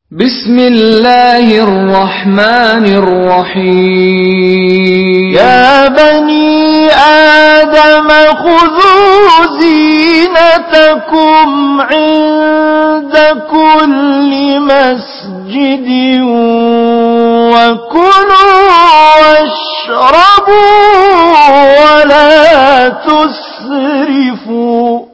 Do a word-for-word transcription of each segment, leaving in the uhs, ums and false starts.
بسم الله الرحمن الرحيم يا بني آدم خذوا زينتكم عند كل مسجد وكلوا واشربوا ولا تسرفوا.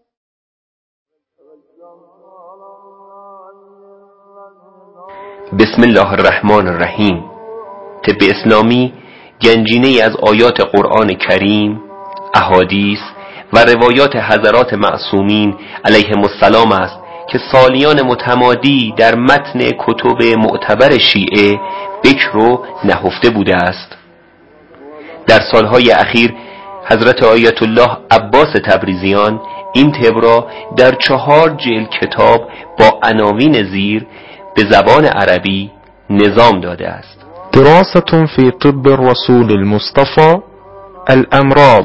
بسم الله الرحمن الرحیم. طب اسلامی گنجینه‌ای از آیات قرآن کریم، احادیث و روایات حضرات معصومین علیهم السلام است که سالیان متمادی در متن کتب معتبر شیعه بکر و نهفته بوده است. در سالهای اخیر حضرت آیت الله عباس تبریزیان این طب را در چهار جلد کتاب با عناوین زیر به زبان عربی نظام داده است. دراسة في طب الرسول المصطفى الأمراض.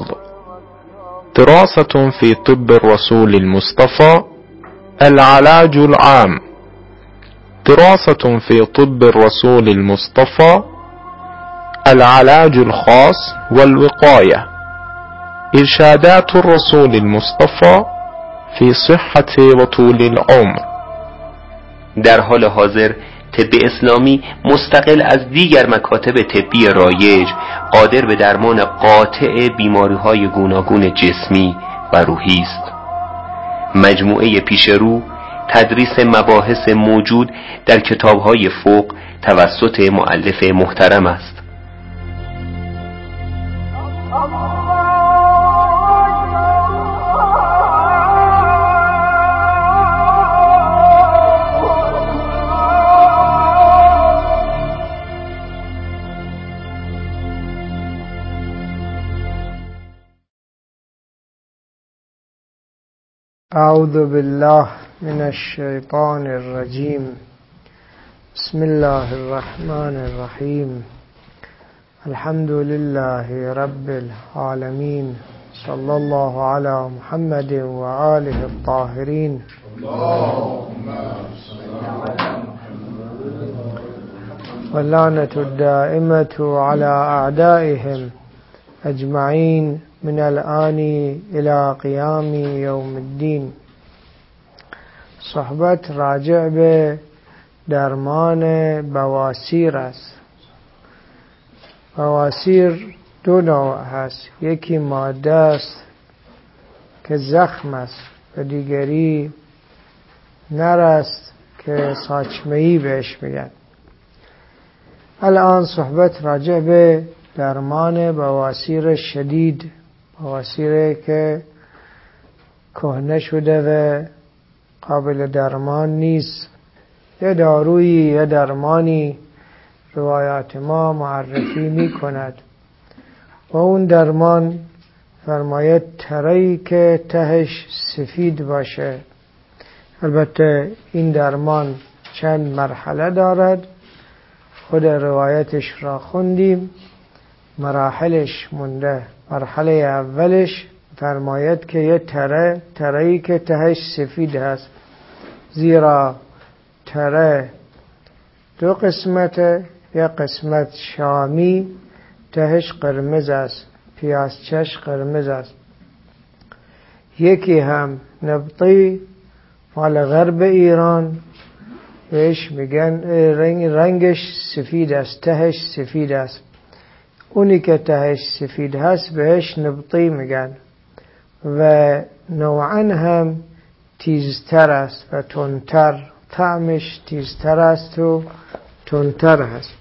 دراسة في طب الرسول المصطفى العلاج العام. دراسة في طب الرسول المصطفى العلاج الخاص والوقاية. إرشادات الرسول المصطفى في صحة وطول العمر. در حال حاضر طب اسلامی مستقل از دیگر مکاتب طبی رایج قادر به درمان قاطع بیماری‌های گوناگون جسمی و روحی است. مجموعه پیش رو تدریس مباحث موجود در کتاب‌های فوق توسط مؤلف محترم است. أعوذ بالله من الشيطان الرجيم. بسم الله الرحمن الرحيم. الحمد لله رب العالمين. صلى الله على محمد وآله الطاهرين. واللعنة الدائمة على أعدائهم أجمعين من الآن إلى قيام يوم الدين. صحبت راجع به درمان بواسیر است. بواسیر دو نوع هست. یکی ماده است که زخم است و دیگری نر است که ساچمه‌ای بهش میگن. الان صحبت راجع به درمان بواسیر شدید، بواسیری که کهنه شده و قابل درمان نیست. یه دارویی یه درمانی روایات ما معرفی می کند و اون درمان فرماید تره‌ای که تهش سفید باشه. البته این درمان چند مرحله دارد، خود روایتش را خوندیم، مراحلش مونده. مرحله اولش فرماید که یه تره تره‌ای که تهش سفید هست، زیرا تره دو قسمت، یه قسمت شامی تهش قرمز است، پیازچش قرمز است، یکی هم نبطی مال غرب ایران بهش میگن رنگ رنگش سفید است، تهش سفید است. اونی که تهش سفید هست بهش نبطی میگن و نوعا هم تیزتر است و تندتر، طعمش تیزتر است و تندتر هست.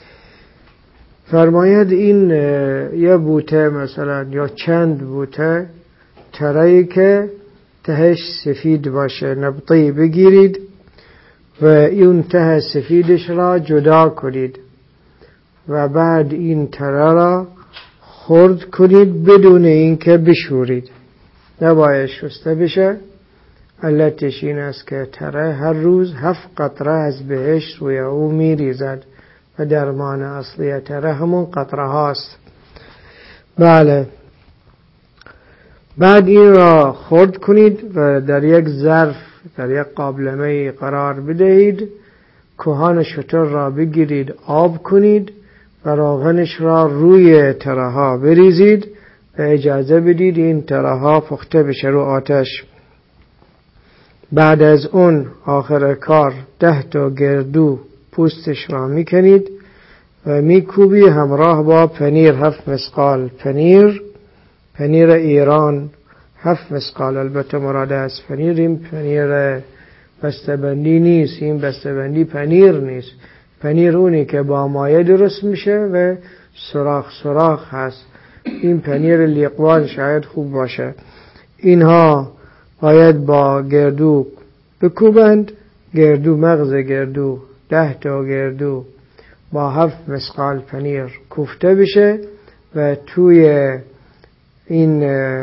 فرماید این یه بوته مثلا یا چند بوته تره‌ای که تهش سفید باشه نبطی بگیرید و این ته سفیدش را جدا کنید و بعد این تره را خرد کنید بدون اینکه بشورید. نباید شسته بشه. علتش این است که تره هر روز هفت قطره از بهشت روی او میریزد و درمان اصلی تره همون قطره هاست. بله. بعد این را خرد کنید و در یک ظرف در یک قابلمه قرار بدهید کهان شتر را بگیرید، آب کنید و روغنش را روی تره ها بریزید و اجازه بدید این تره ها پخته بشه رو آتش. بعد از اون آخر کار ده تا گردو پوستش را میکنید و میکوبی همراه با پنیر، هفت مسقال پنیر، پنیر ایران هفت مسقال. البته مراد از پنیر این پنیر بسته‌بندی نیست، این بسته‌بندی پنیر نیست. پنیر اونی که با مایه درست میشه و سراخ سراخ هست. این پنیر لیقوان شاید خوب باشه. اینها باید با گردو بکوبند. گردو، مغز گردو، ده تا گردو با هفت مسقال پنیر کوفته بشه و توی این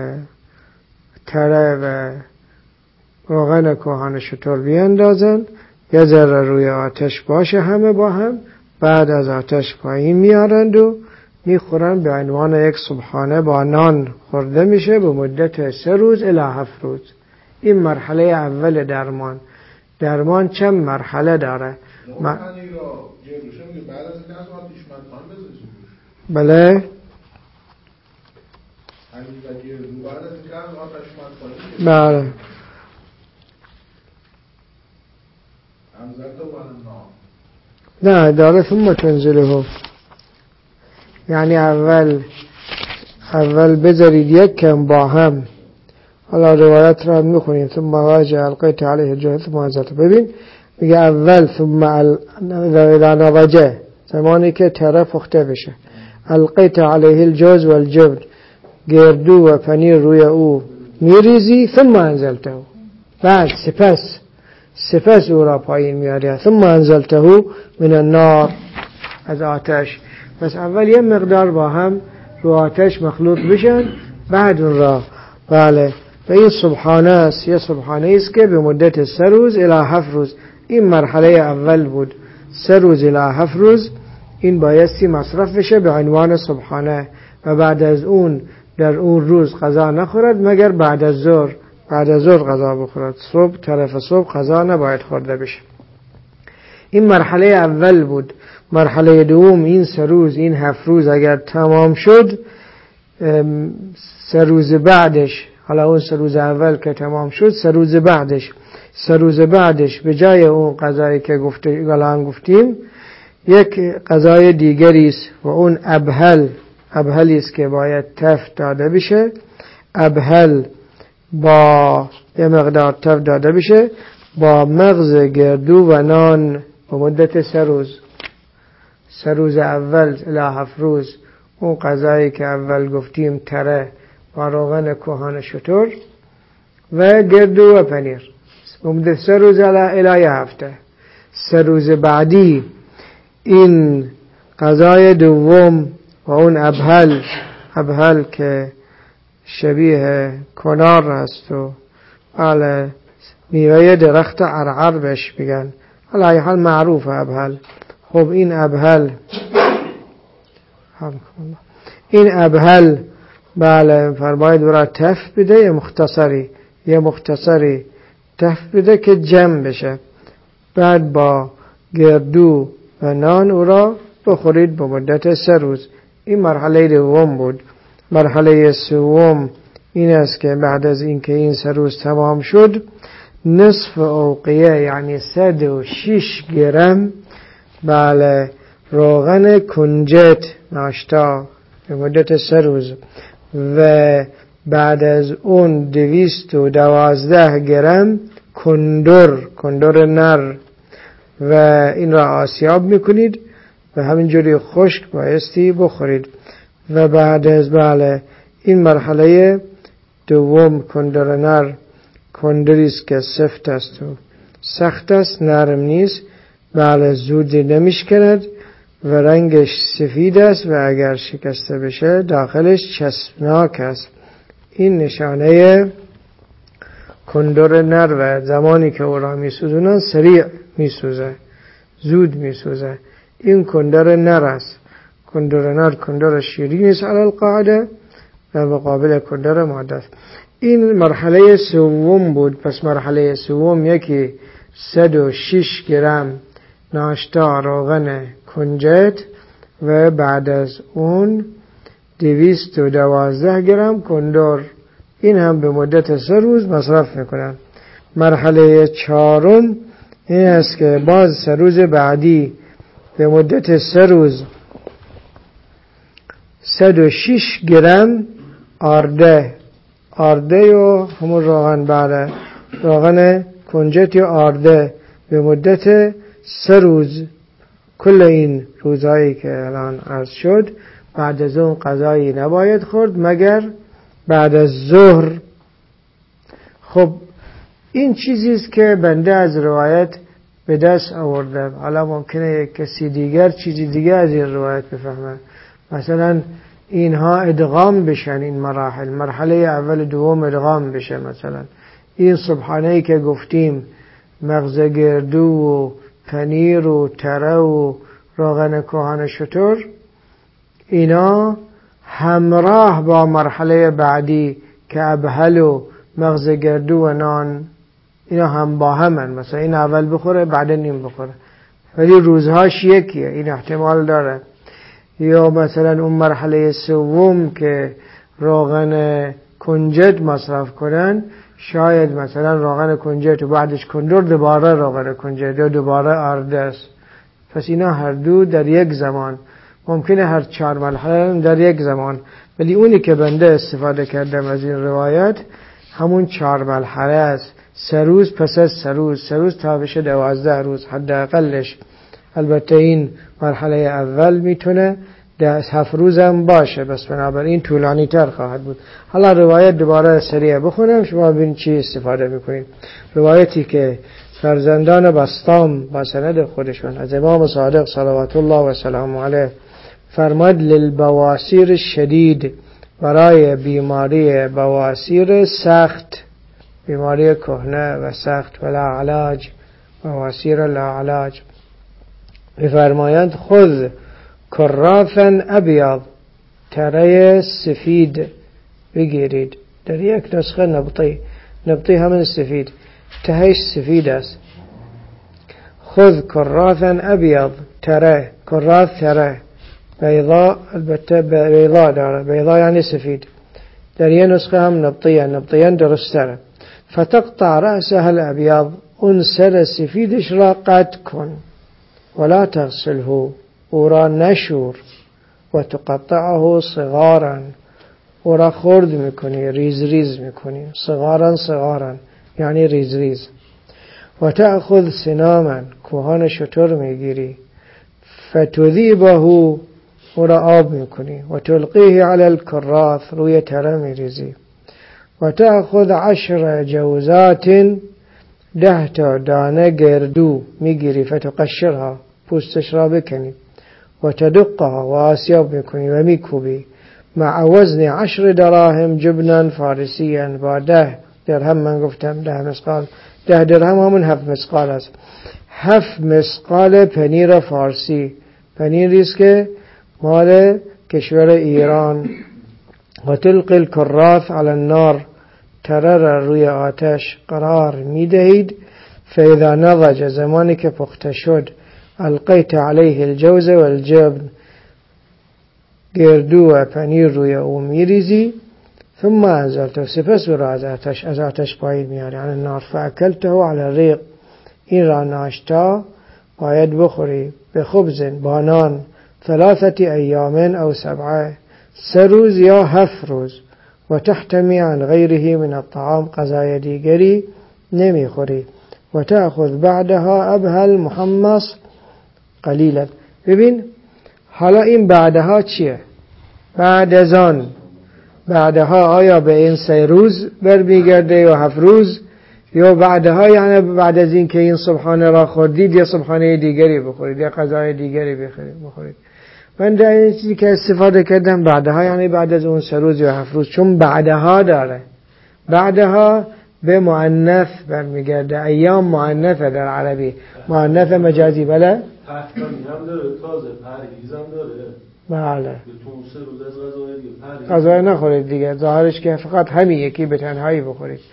تره و روغن کهان شتر بیاندازند. یه ذره روی آتش باشه همه با هم. بعد از آتش پایین میارند و میخورن. به عنوان یک صبحانه با نان خورده میشه به مدت سه روز الی هفت روز. این مرحله اول درمان. درمان چند مرحله داره؟ م... بله بله نه داره ثم تنزله. یعنی اول اول بذارید یک کم با هم. حالا روایت را میخونیم. ثم واجه القیت علیه الجوز ثم انزلته. ببین میگه اول ثم اذا نضج، زمانی که تره پخته بشه، القیت علیه الجوز و الجبن، گردو و پنیر روی او میریزی. ثم انزلته، بعد سپس سپس او را پایین میاری. ثم انزلته من النار، از آتش. پس اول یه مقدار با هم رو آتش مخلوط بشن، بعد اون را. بله و این صبحانه است. یه صبحانه است که به مدت سه روز الی هفت روز. این مرحله اول بود، سه روز الی هفت روز. این بایستی مصرف بشه به عنوان صبحانه و بعد از اون در اون روز غذا نخورد مگر بعد از ظهر. بعد از ظهر غذا بخورد. صبح طرف صبح غذا نباید خورده بشه. این مرحله اول بود. مرحله دوم این سه روز، این هفت روز اگر تمام شد، سه روز بعدش، حالا اون سه روز اول که تمام شد، سه روز بعدش سه روز بعدش به جای اون غذایی که گفته گلان گفتیم یک غذای دیگری است و اون ابهل. ابهلی است که باید تفت داده بشه. ابهل با یه مقدار تفت داده بشه با مغز گردو و نان به مدت سه روز. سه روز اول الی هفت روز اون غذایی که اول گفتیم، تره با روغن کهان شتر و گردو و پنیر، به مدت سه روز الی هفته. سه روز بعدی این غذای دوم و اون ابهل. ابهل که شبیه کنار هست و حالا میوه درخت عرعر بهش میگن. حالا ای حال معروف ابهل. خب این ابهل این ابهل بله فرماید برای تف بده، یه مختصری یه مختصری تف بده که جمع بشه. بعد با گردو و نان او را بخورید به مدت سه روز. این مرحله دوم بود. مرحله سوم این است که بعد از اینکه این سه روز تمام شد، نصف اوقیه یعنی صد و شش گرم بله روغن کنجد ناشتا به مدت سه روز و بعد از اون دویست و دوازده گرم کندر کندر نر و این را آسیاب میکنید و همینجوری خشک بایستی بخورید. و بعد از بله این مرحله دوم کندر نر، کندریست که سفت است و سخت است، نرم نیست، بله زود نمیشکند و رنگش سفید است و اگر شکسته بشه داخلش چسبناک است. این نشانه کندر نر و زمانی که او را میسوزونن سریع میسوزه، زود میسوزه. این کندر نر است. کندر نر کندر شیرین است علی القاعده و مقابل کندر ماده است. این مرحله سوم بود. پس مرحله سوم یکی صد و شش گرم ناشتا روغن کنجد و بعد از اون دویست و دوازده گرم کندور. این هم به مدت سه روز مصرف میکنن. مرحله چهارم این است که باز سه روز بعدی به مدت سه روز صد و شش گرم آرده آرده یا همون روغن بله روغن کنجد یا آرده به مدت سه روز. کل این روزهایی که الان عرض شد بعد از اون غذایی نباید خورد مگر بعد از ظهر. خب این چیزی است که بنده از روایت به دست آوردم. حالا ممکنه کسی دیگر چیزی دیگر از این روایت بفهمه. مثلا اینها ادغام بشن، این مراحل مرحله اول دوم ادغام بشه. مثلا این صبحانه‌ای که گفتیم مغز گردو و پنیر و تره و روغن کهن شتر، اینا همراه با مرحله بعدی که ابهل و مغز گردو و نان، اینا هم با همن. مثلا این اول بخوره بعد این بخوره، ولی روزهاش یکیه. این احتمال داره. یا مثلا اون مرحله سوم که روغن کنجد مصرف کنن، شاید مثلا روغن کنجد و بعدش کندور دوباره روغن کنجد یا دوباره آرده است. پس اینا هر دو در یک زمان، ممکنه هر چهار مرحله در یک زمان، ولی اونی که بنده استفاده کردم از این روایت همون چهار مرحله است. سه روز پس از سه روز، سه روز تا بشه دوازده روز حداقلش. البته این مرحله اول میتونه ده هفت روز هم باشه، بس بنابراین طولانی تر خواهد بود. حالا روایت دوباره سریع بخونم شما ببینید چی استفاده میکنید. روایتی که فرزندان بسطام با سند خودشون از امام صادق صلوات الله و سلام علیه فرماد للبواسیر شدید، برای بیماری بواسیر سخت، بیماری کهنه و سخت، ولا علاج، بواسیر لا علاج، بفرمایند خذ کرافا ابیض، تره سفید بگیرید. در یک نسخه نبطی، نبطی همین سفید، تهش سفید است. خذ کرافا ابیض، تره، کراف تره، بیضا البته بیضا داره، بیضا یعنی سفید. در یک نسخه هم نبطیه، نبطیان درستره. فتقطع رأسها الابیض، اون سر سفیدش را قطع کن، ولا تغسله، او را نشور، و تقطعه صغارا، او را خرد میکنی، ریز ریز میکنی، صغارا صغارا یعنی ریز ریز. و تأخذ سناما، کوهان شتر میگیری، فتذیبه، او را آب میکنی، و تلقیه علی الکراث، روی تره میریزی. و تأخذ عشر جوزات، ده تا دانه گردو میگیری، فتقشرها، پوستش را بکنی، و تدقها، و آسیاب میکنی و میکوبی، مع وزن عشر دراهم جبنا فارسیا، با ده درهم، من گفتم ده مسقال، ده درهم همون هفت مسقال است، هفت مسقال پنیر فارسی، پنیری است که مال کشور ایران. و تلقی الکراث علی النار، تره را روی آتش قرار میدهید. فاذا نضج، زمانی که پخته شد، القیت علیه الجوز و الجبن، گردو و پنیر روی او میریزی. ثم انزلته، سپس او را از آتش از آتش پایین میاری، عن النار، فاکلته علی الریق، این را ناشتا باید بخوری، به خبز، با نان، ثلاثه ایام او سبعه، سه روز یا هفت روز. و تحتمی عن غیره من الطعام، غذای دیگری نمیخوری. و تأخذ بعدها ابهل محمص قلیلا. ببین حالا این بعدها چیه؟ بعد از آن، بعدها آیا به این سه روز برمیگرده یا هفت روز، یا بعدها یعنی بعد از این که این صبحانه را خوردید یا صبحانه دیگری بخورید یا غذای دیگری بخورید. من در این چیزی که استفاده کردم بعدها یعنی بعد از اون سه روز یا هفت روز، چون بعدها داره. بعدها به مؤنث برمیگرده، ایام مؤنثه در عربی، مؤنث مجازی. بله تحتمی هم داره، تازه پرهیز هم داره. بله، تو سه روز از غذای دیگه پرهیز غذای نخورید دیگه، ظاهرش که فقط همین یکی به تنهایی بخورید.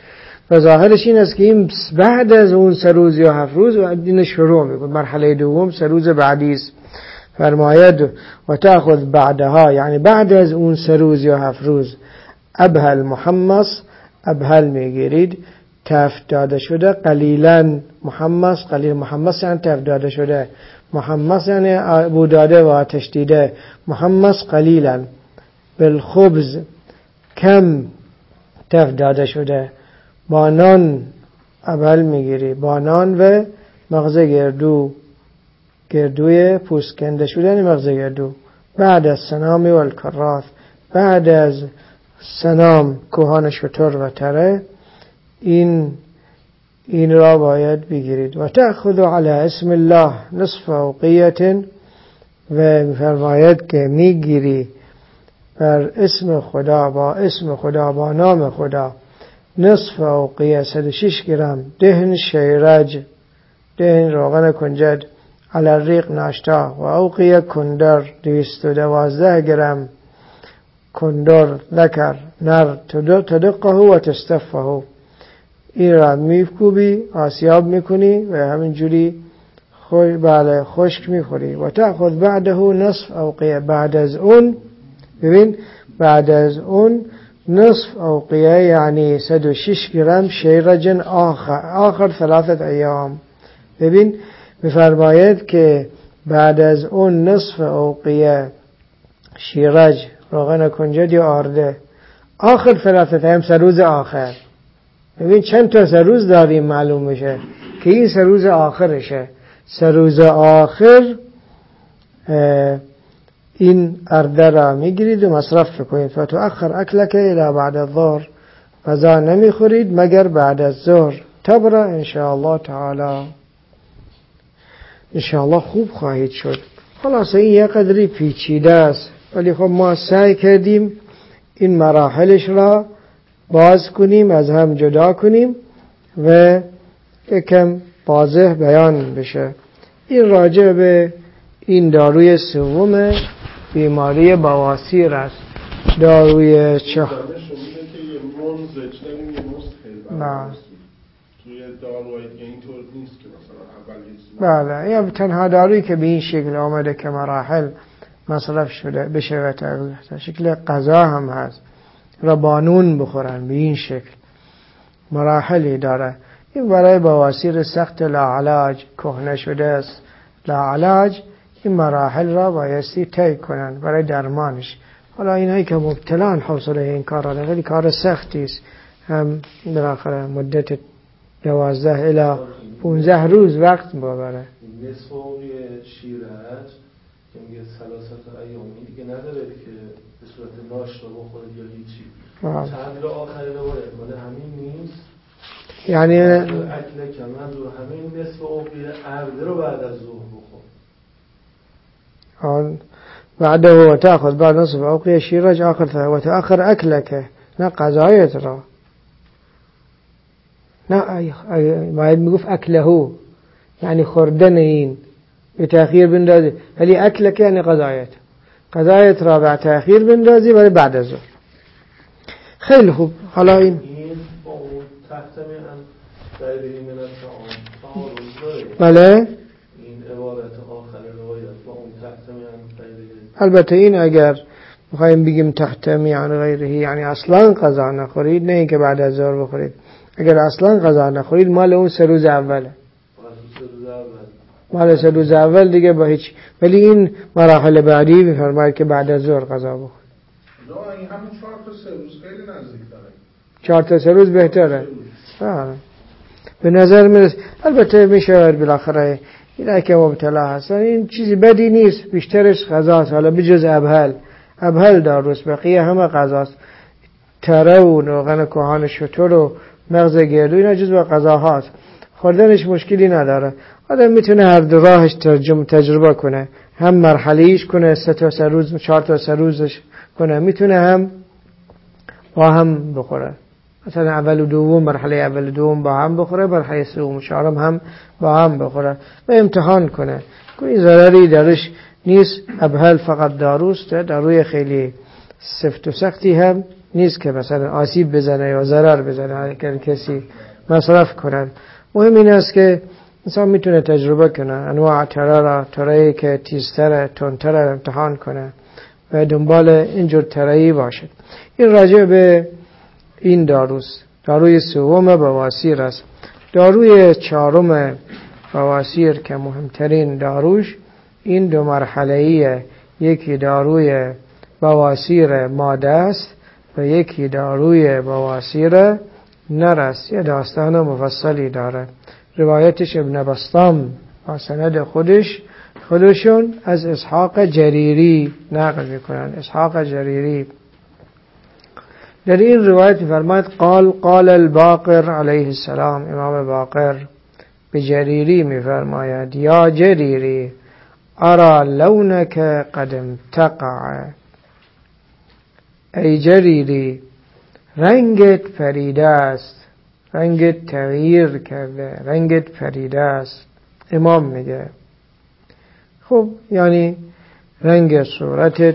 و ظاهرش این است که این بعد از اون سه روز یا هفت روز این شروع میکنه. مرحله دوم سه روز بعدی است. فرماید و تأخذ بعدها، یعنی بعد از اون سه روز یا هفت روز ابهل محمص، ابهل میگیرید تفت داده شده، قلیلا محمص، قلیل محمص یعنی تفت داده شده، محمص یعنی بوداده و آتش دیده، محمص قلیلا، بالخبز کم تفت داده شده، با نان ابهل میگیری، با نان و مغز گردو، گردوی پوست کنده شده مغز گردو، بعد از سنام و الکراث، بعد از سنام کوهان شتر و تره، این این را باید بگیرید. و تأخذ علی اسم الله نصف اوقیت، و فرماید که میگیری بر اسم خدا، با اسم خدا، با نام خدا، نصف اوقیه صد و شش گرم دهن شیرج، دهن روغن کنجد، علی الریق ناشتا، و اوقیه کندر دویست و دوازده گرم کندر ذکر نر تدقه و تستفه، این را میکوبی آسیاب میکنی و همینجوری خوش بله خشک میخوری. و تأخذ بعده نصف اوقیه، بعد از اون ببین بعد از اون نصف اوقیه یعنی صد و شش گرم شیرجن آخر آخر ثلاثت ایام. ببین میفرماید که بعد از اون نصف اوقیه شیرج روغن کنجد یا آرده آخر ثلاثت ایام، سه روز آخر. ببین چند تا سه روز داریم معلوم میشه که این سه روز آخرشه. سه روز آخر این ارده را میگیرید و مصرف کنید. فتؤخر اکلک الی بعد الظهر، غذا نمیخورید مگر بعد از ظهر. تبرا انشاءالله تعالی، انشاءالله خوب خواهید شد. خلاص این یک قدری پیچیده است، ولی خب ما سعی کردیم این مراحلش را باز کنیم، از هم جدا کنیم و یکم واضح بیان بشه. این راجع به این داروی سوم بیماری بواسیر است. داروی چه؟ بله، یا تنها دارویی که به این شکل آمده که مراحل مصرف شده بشه و شکل غذا هم هست، را بانون بخورن به این شکل، مراحلی داره. این برای بواسیر سخت لاعلاج کهنه شده است، لاعلاج این مراحل را بایستی طی کنن برای درمانش. حالا اینایی که مبتلان حوصله این کار را خیلی کار سختی است، هم بالاخره مدت دوازده الی پونزده روز وقت ببره. نصف اوقی شیرج که میگه ثلاثت ایامی دیگه نداره که به صورت ناشتا بخورید یا هیچی. چند رو آخری رو باید ماله همین نیست، یعنی اکل که منظور همین نصف اوقی ارده رو بعد از ظهر بخور. آن بعده و تأخذ بعد نصف اوقی شیرج آخر و تأخر اکلکه، نه قضایت را، نه باید میگفت اکلهو یعنی خوردن این به تأخیر بندازی، ولی اکلکه یعنی قضایت، قضایت را به تأخیر بندازی ولی بعد از ظهر. خیلی خوب. حالا این بله این عبارت آخر روایت با اون تحت البته این اگر بخوایم بگیم تحت میان غیره یعنی اصلا قضا نخورید، نه اینکه بعد از ظهر بخورید. اگر اصلا قضا نخورید مال اون سه روز اوله، مال سه روز اول دیگه با هیچ. ولی این مراحل بعدی میفرماید که بعد از ظهر قضا بخورید. نه این همین چهار تا سه روز خیلی نزدیک داره. چهار تا سه روز بهتره. آره. به نظر میرسه. البته میشه بالاخره اینا که مبتلا هستن این چیزی بدی نیست، بیشترش غذاست. حالا بجز ابهل، ابهل داروست، بقیه همه غذاست. تره و روغن کهان شتر و مغز گردو اینا جزو غذاهاست، خوردنش مشکلی نداره. آدم میتونه هر دو راهش ترجمه تجربه کنه، هم مرحله‌ایش کنه، سه تا سه روز چهار تا سه روزش کنه، میتونه هم با هم بخوره. مثلا اول و دوم، مرحله اول و دوم با هم بخوره، مرحله سوم و چهارم هم با هم بخوره و امتحان کنه. کوئی ضرری درش نیست. ابهل فقط داروست، داروی خیلی سفت و سختی هم نیست که مثلا آسیب بزنه یا ضرر بزنه اگر کسی مصرف کنه. مهم این است که انسان میتونه تجربه کنه انواع تره را، تره‌ای که تیزتره تندتره امتحان کنه و دنبال اینجور تره‌ای باشد. این راجع به این داروست. داروی سوم بواسیر است. داروی چهارم بواسیر که مهمترین داروش این دو مرحله‌ایه. یکی داروی بواسیر ماده است و یکی داروی بواسیر نر است. یه داستان مفصلی داره. روایتش ابن بسطام با سند خودش خودشون از اسحاق جریری نقل میکنن. اسحاق جریری در این روایت میفرماید قال قال الباقر علیه السلام، امام باقر به جریری میفرماید یا جریری ارى لونك قد امتقع، ای جریری رنگت پریده است، رنگت تغییر کرده، رنگت پریده است. امام میگه خب یعنی رنگ صورتت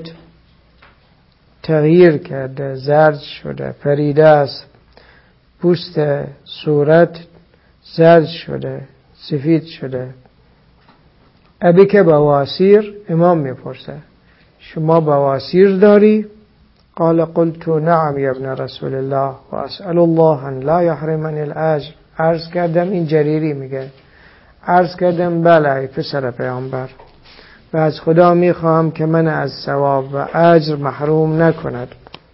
تغییر کرده، زرد شده، پریده است. پوست صورت زرد شده، سفید شده. ابی که بواسیر، امام میپرسه شما بواسیر داری؟ قال قلت نعم یا ابن رسول الله و اسأل الله ان لا يحرمني الاجر. عرض کردم، این جریری میگه عرض کردم بله ای پسر پیامبر، و از خدا میخواهم که من از ثواب و اجر محروم نکند.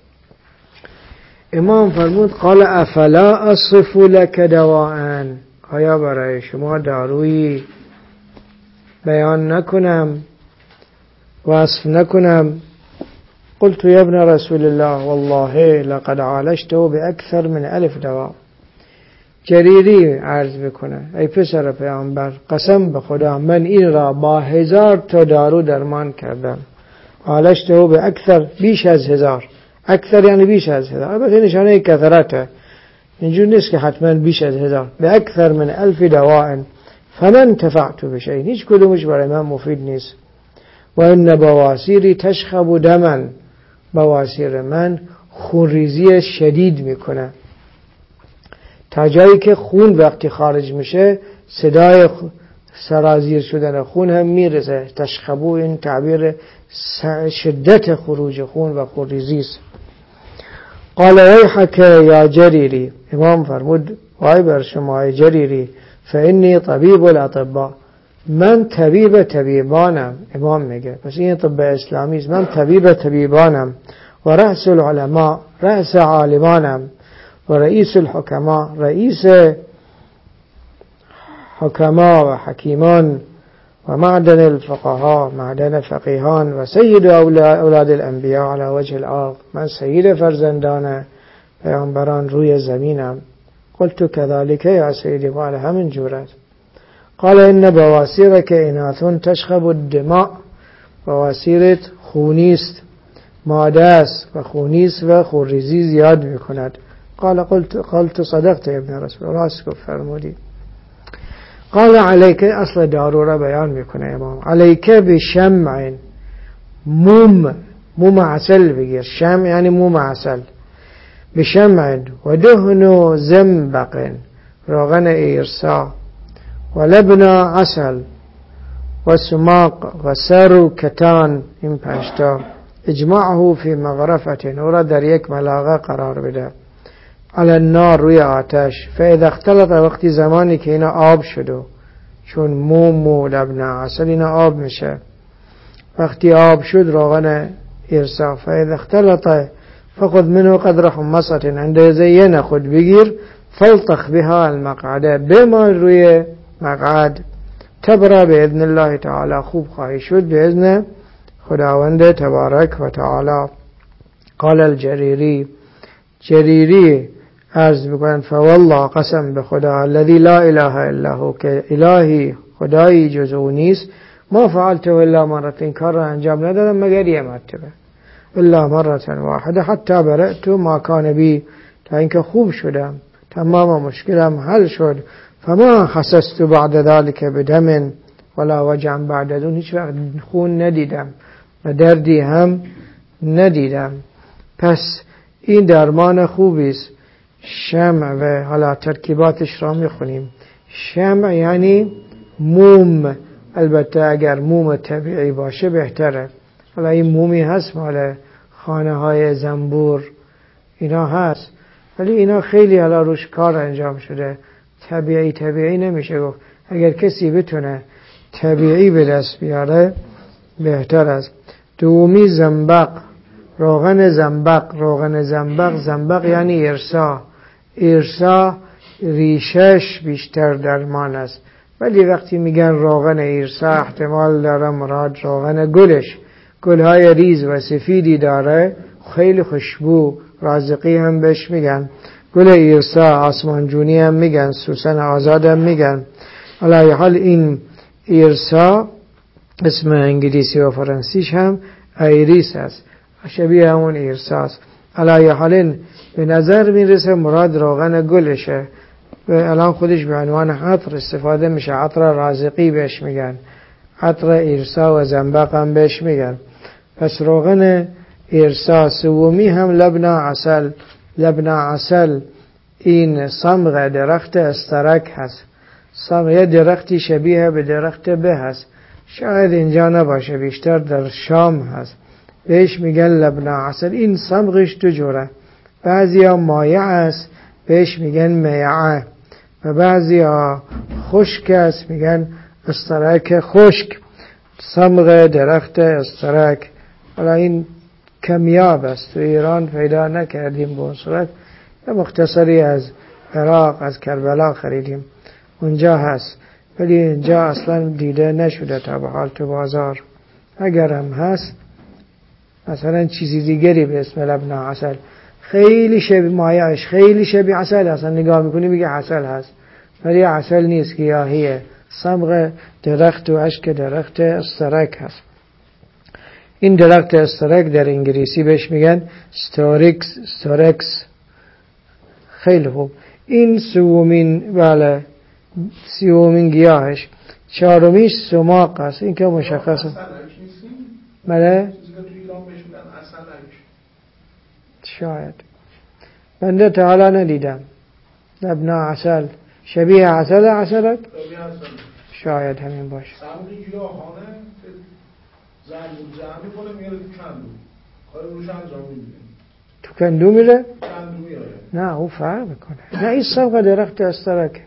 امام فرمود قال افلا اصف لك دواء، آیا برای شما دارویی بیان نکنم، وصف نکنم؟ قلت يا ابن رسول الله والله لقد عالجته باكثر من الف دواء. جریری عرض بکنه ای پسر پیامبر قسم به خدا من این را با هزار تا دارو درمان کردم. عالجته باكثر، بیش از هزار. اکثر یعنی بیش از هزار، البته نشانه کثرته، اینجور نیست که حتما بیش از هزار. باكثر من الف دواء فمن انتفعت بشيء، هیچ کدومش برای من مفید نیست. و ان بواسیری تشخب دما، بواسیر من خونریزی شدید میکنه. تا جایی که خون وقتی خارج میشه صدای سرازیر شدن خون هم میرسه. تشخبو این تعبیر شدت خروج خون و خونریزی است. قال ویحک یا جریری، امام فرمود وای بر شما ای جریری، فانی طبیب الاطباء، من طبیب طبیبانم. امام میگه پس این طب اسلامی است. من طبیب طبیبانم و رأس العلماء، رأس عالمانم، و رئیس الحکما، رئیس حکما و حکیمان، و معدن الفقهاء، معدن فقیهان، و سید اولاد الانبیاء على وجه الارض، من سید فرزندان پیامبران روی زمینم. قلت كذلك یا سیدی، قال همین جورت. قال ان بواسیرک اناث تشخب الدماء، بواسیرت خونیست، ماده است و خونیست و خونریزی زیاد میکند. قال قلت قلت صدقت ابن رسول الله، راست گفت فرمودی. قال علیک، اصل دارو را بیان میکنه امام، علیک بشمع، موم، موم عسل بگیر. شمع یعنی موم عسل. بشمع و دهن زنبق، روغن ایرسا، و لبن عسل، و سماق، و سر و کتان، این پنجتا. اجمعه فی مغرفت، او را در یک ملاقه قرار بده. علی النار، روی آتش. فاذا اختلط، وقتی زمانی که اینا آب شدو، چون موم و لبن عسل اینا آب میشه، وقتی آب شد روغن ایرسا. فاذا اختلط فخذ منه قدر حمصة، اندازه یه نخود بگیر. فلطخ بها المقعده، بما روی مقعد. تبرا باذن الله تعالی، خوب خواهی شد به اذن خداوند تبارک و تعالی. قال الجریری، جریری عرض میکنند فوالله، قسم به خدا، الذي لا اله الا هو، که الهی خدایی جز او نیست، ما فعلته الا مرة، این کار را انجام ندادم مگر یه مرتبه، الا مرة واحده، حتی برأت ما کان بی، تا اینکه خوب شدم، تمام مشکلم حل شد. فما حسست بعد ذلك بدم ولا وجع بعد ذلك، هیچ وقت خون ندیدم و دردی هم ندیدم. پس این درمان خوبی است. شمع و حالا ترکیباتش را میخونیم. شمع یعنی موم، البته اگر موم طبیعی باشه بهتره. حالا این مومی هست مال خانه های زنبور اینا هست، ولی اینا خیلی حالا روش کار انجام شده، طبیعی طبیعی نمیشه گفت. اگر کسی بتونه طبیعی به دست بیاره بهتر است. دومی زنبق، روغن زنبق. روغن زنبق، زنبق یعنی ارسا. ارسا ریشش بیشتر درمان است، ولی وقتی میگن روغن ارسا احتمال داره مراد روغن گلش. گلهای ریز و سفیدی داره، خیلی خوشبو، رازقی هم بهش میگن. گل ارسا آسمانجونی هم میگن، سوسن آزاد هم میگن. علی حال این ارسا اسم انگلیسی و فرانسیش هم ایریس است، شبیه همون ارساست. علی حال به نظر میرسه مراد روغن گلشه و الان خودش به عنوان عطر استفاده میشه. عطر رازقی بهش میگن، عطر ارسا و زنبق هم بهش میگن. پس روغن ارسا. سومی هم لبن عسل. لبن عسل این صمغ درخت استرک هست. صمغ درختی شبیه به درخت به هست، شاید اینجا نباشه، بیشتر در شام هست. بهش میگن لبن عسل. این صمغش دو جوره، بعضی ها مایع است بهش میگن میعه و بعضی ها خشک است میگن استرک خشک. صمغ درخت استرک، حالا این کمیاب است، تو ایران پیدا نکردیم به اون صورت، مختصری از عراق از کربلا خریدیم، اونجا هست، ولی اینجا اصلا دیده نشده تا به حال تو بازار. اگر هم هست مثلا چیزی دیگری به اسم لبن عسل، خیلی شبیه مایعش خیلی شبیه عسل، اصلا نگاه میکنی میگه عسل هست، ولی عسل نیست، گیاهیه، صمغ درخت و اشک درخت استرک هست. این درخت استرک در انگلیسی بهش میگن ستاریکس. ستارکس خیلی خوب. این سومین، بله سومین گیاهش. چهارمیش سماق است، این که مشخصه. بله شاید، بنده تا حالا ندیدم لبن عسل. شبیه عسل عسلک؟ شاید همین باشه. سمقی گیاهانه زنبور جمع میکنه میاره تو کندو، کار روش انجام میده. تو کندو میره؟ کندو میاره. نه او فرق میکنه. نه این صمغ درخت استرک.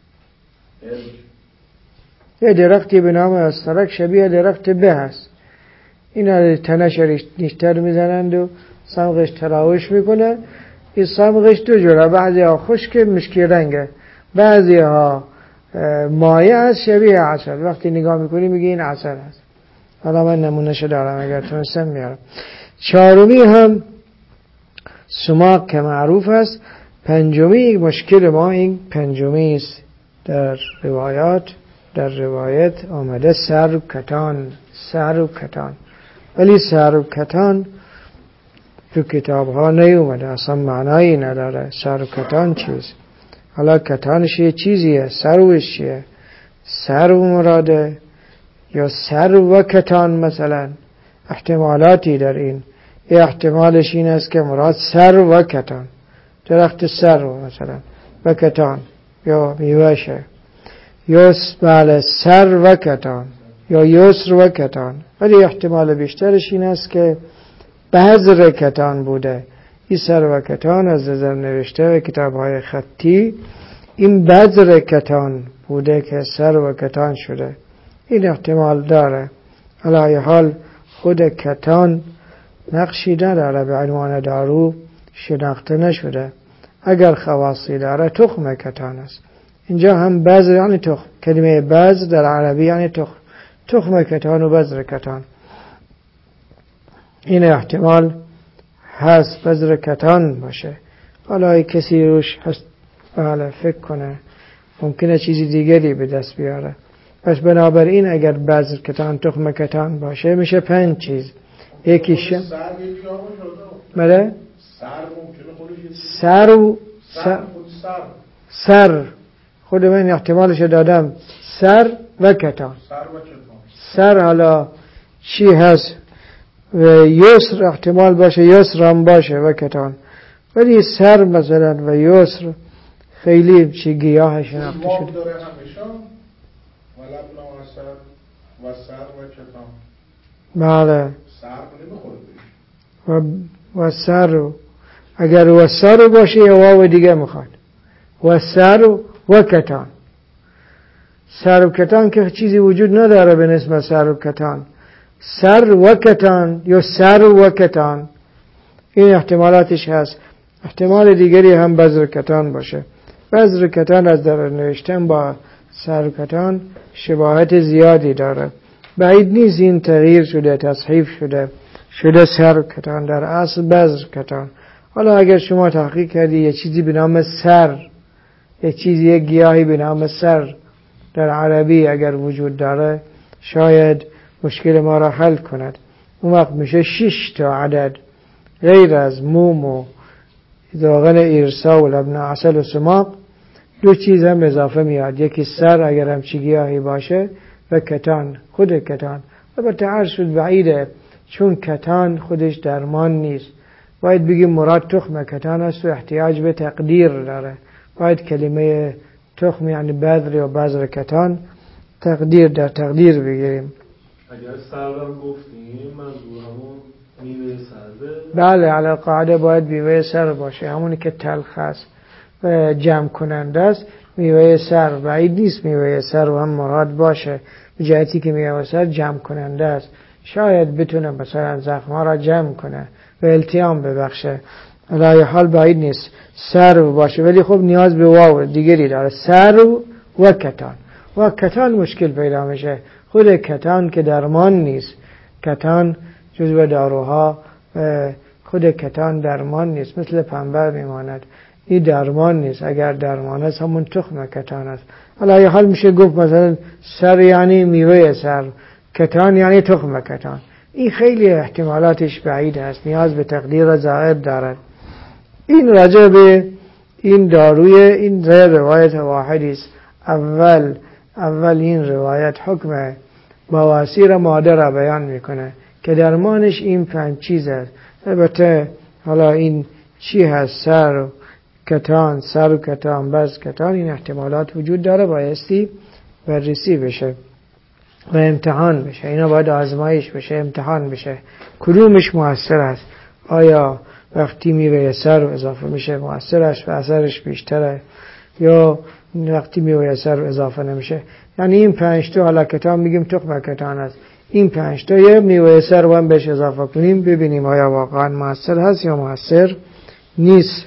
یه درختی به نام استرک شبیه درخت به هست، اینا تنش نیشتر میزنند و صمغش تراوش میکنه. این صمغش دو جوره، بعضی ها خشک مشکی رنگه، بعضی ها مایع است شبیه عسل. وقتی نگاه میکنی میگی این عسل هست. حالا من نمونهشو دارم اگر تونستم میارم. چهارمی هم سماق که معروف است. پنجمی مشکل ما این پنجمی است در روایات، در روایت آمده سر و کتان. سر و کتان، ولی سر و کتان تو کتاب ها نیومده، اصلا معنایی نداره. سر و کتان چیز؟ حالا کتانش یه چیزیه، سروش چیه؟ سر و مراده یا سر و کتان مثلا؟ احتمالاتی در این. یه احتمالش این است که مراد سر و کتان، درخت سر و مثلا و کتان یا میوهشه، یا بله سر و کتان یا یسر و کتان، ولی احتمال بیشترش این است که بذر کتان بوده. این سر و کتان از نظر نوشته و کتاب های خطی این بذر کتان بوده که سر و کتان شده، این احتمال داره. علی حال خود کتان نقشی نداره، به عنوان دارو شناخته نشده. اگر خواصی داره تخم کتان است. اینجا هم بذر یعنی تخم، کلمه بذر در عربی یعنی تخم، تخم کتان و بذر کتان. این احتمال هست بذر کتان باشه. حالا کسی روش هست بله فکر کنه، ممکنه چیزی دیگری به دست بیاره. پس بنابراین اگر بذر کتان تخم کتان باشه میشه پنج چیز. یکی شم بله سر و سر سر خود من احتمالش دادم سر و کتان. سر حالا چی هست؟ و یسر احتمال باشه، یسر هم باشه و کتان. ولی سر مثلا و یسر خیلی چی گیاه شناخته شده. وام داره همیشه و لبنا و سر و سر و کتان. بله. سر نمیخوره بهش. و و سر اگر و سر باشه یا واو دیگه میخواد. و سر و کتان. سر و کتان که چیزی وجود نداره به نسبت سر و کتان. سر و کتان یا سر و کتان این احتمالاتش هست. احتمال دیگری هم بذر کتان باشه. بذر کتان از در نوشتن با سر و کتان شباهت زیادی داره. بعید نیست این تغییر شده، تصحیف شده، شده سر و کتان، در اصل بذر کتان. حالا اگر شما تحقیق کردی یه چیزی به نام سر، یه چیزی یک گیاهی به نام سر در عربی اگر وجود داره شاید مشکل ما را حل کند. اون وقت میشه شش تا عدد غیر از موم و داغن ایرسا و لبن عسل و سماق دو چیز هم اضافه میاد. یکی سر اگر هم چی گیاهی باشه و کتان، خود کتان. البته عرض شد بعیده چون کتان خودش درمان نیست. باید بگیم مراد تخم کتان است و احتیاج به تقدیر داره. باید کلمه تخم یعنی بذر یا بذر کتان تقدیر در تقدیر بگیریم. اگر سرم گفتیم منظور همون میوه سرده؟ بله علی قاعده باید میوه سر باشه، همونی که تلخ است و جمع کننده است. میوه سر بعید نیست میوه سر و هم مراد باشه به جهتی که میوه سر جمع کننده است. شاید بتونه مثلا زخم‌ها را جمع کنه و التیام ببخشه. علی حال بعید نیست سر باشه، ولی خب نیاز به واو دیگری داره. سر و کتان. و کتان مشکل پیدا میشه. خود کتان که درمان نیست. کتان جزو داروها خود کتان درمان نیست، مثل پنبه میماند. این درمان نیست. اگر درمان است همون تخم کتان است. علی حال میشه گفت مثلا سر یعنی میوه سر، کتان یعنی تخم کتان. این خیلی احتمالاتش بعید است، نیاز به تقدیر زائد دارد. این راجع به این داروی این روایت واحدی است. اول اول این روایت حکم بواسیر ماده را بیان میکنه که درمانش این پنج چیز است. البته حالا این چی هست؟ سر و کتان، سر و کتان، بز کتان، این احتمالات وجود داره، بایستی بررسی بشه و امتحان بشه. اینا باید آزمایش بشه، امتحان بشه کدومش مؤثر است. آیا وقتی میوه سر اضافه میشه مؤثرش و اثرش بیشتره یا وقتی میوه سر اضافه نمیشه؟ یعنی این پنج تا حالا کتان میگیم تخم کتان است، این پنج تا یه میوه سر رو هم بهش اضافه کنیم ببینیم آیا واقعا مؤثر هست یا مؤثر نیست.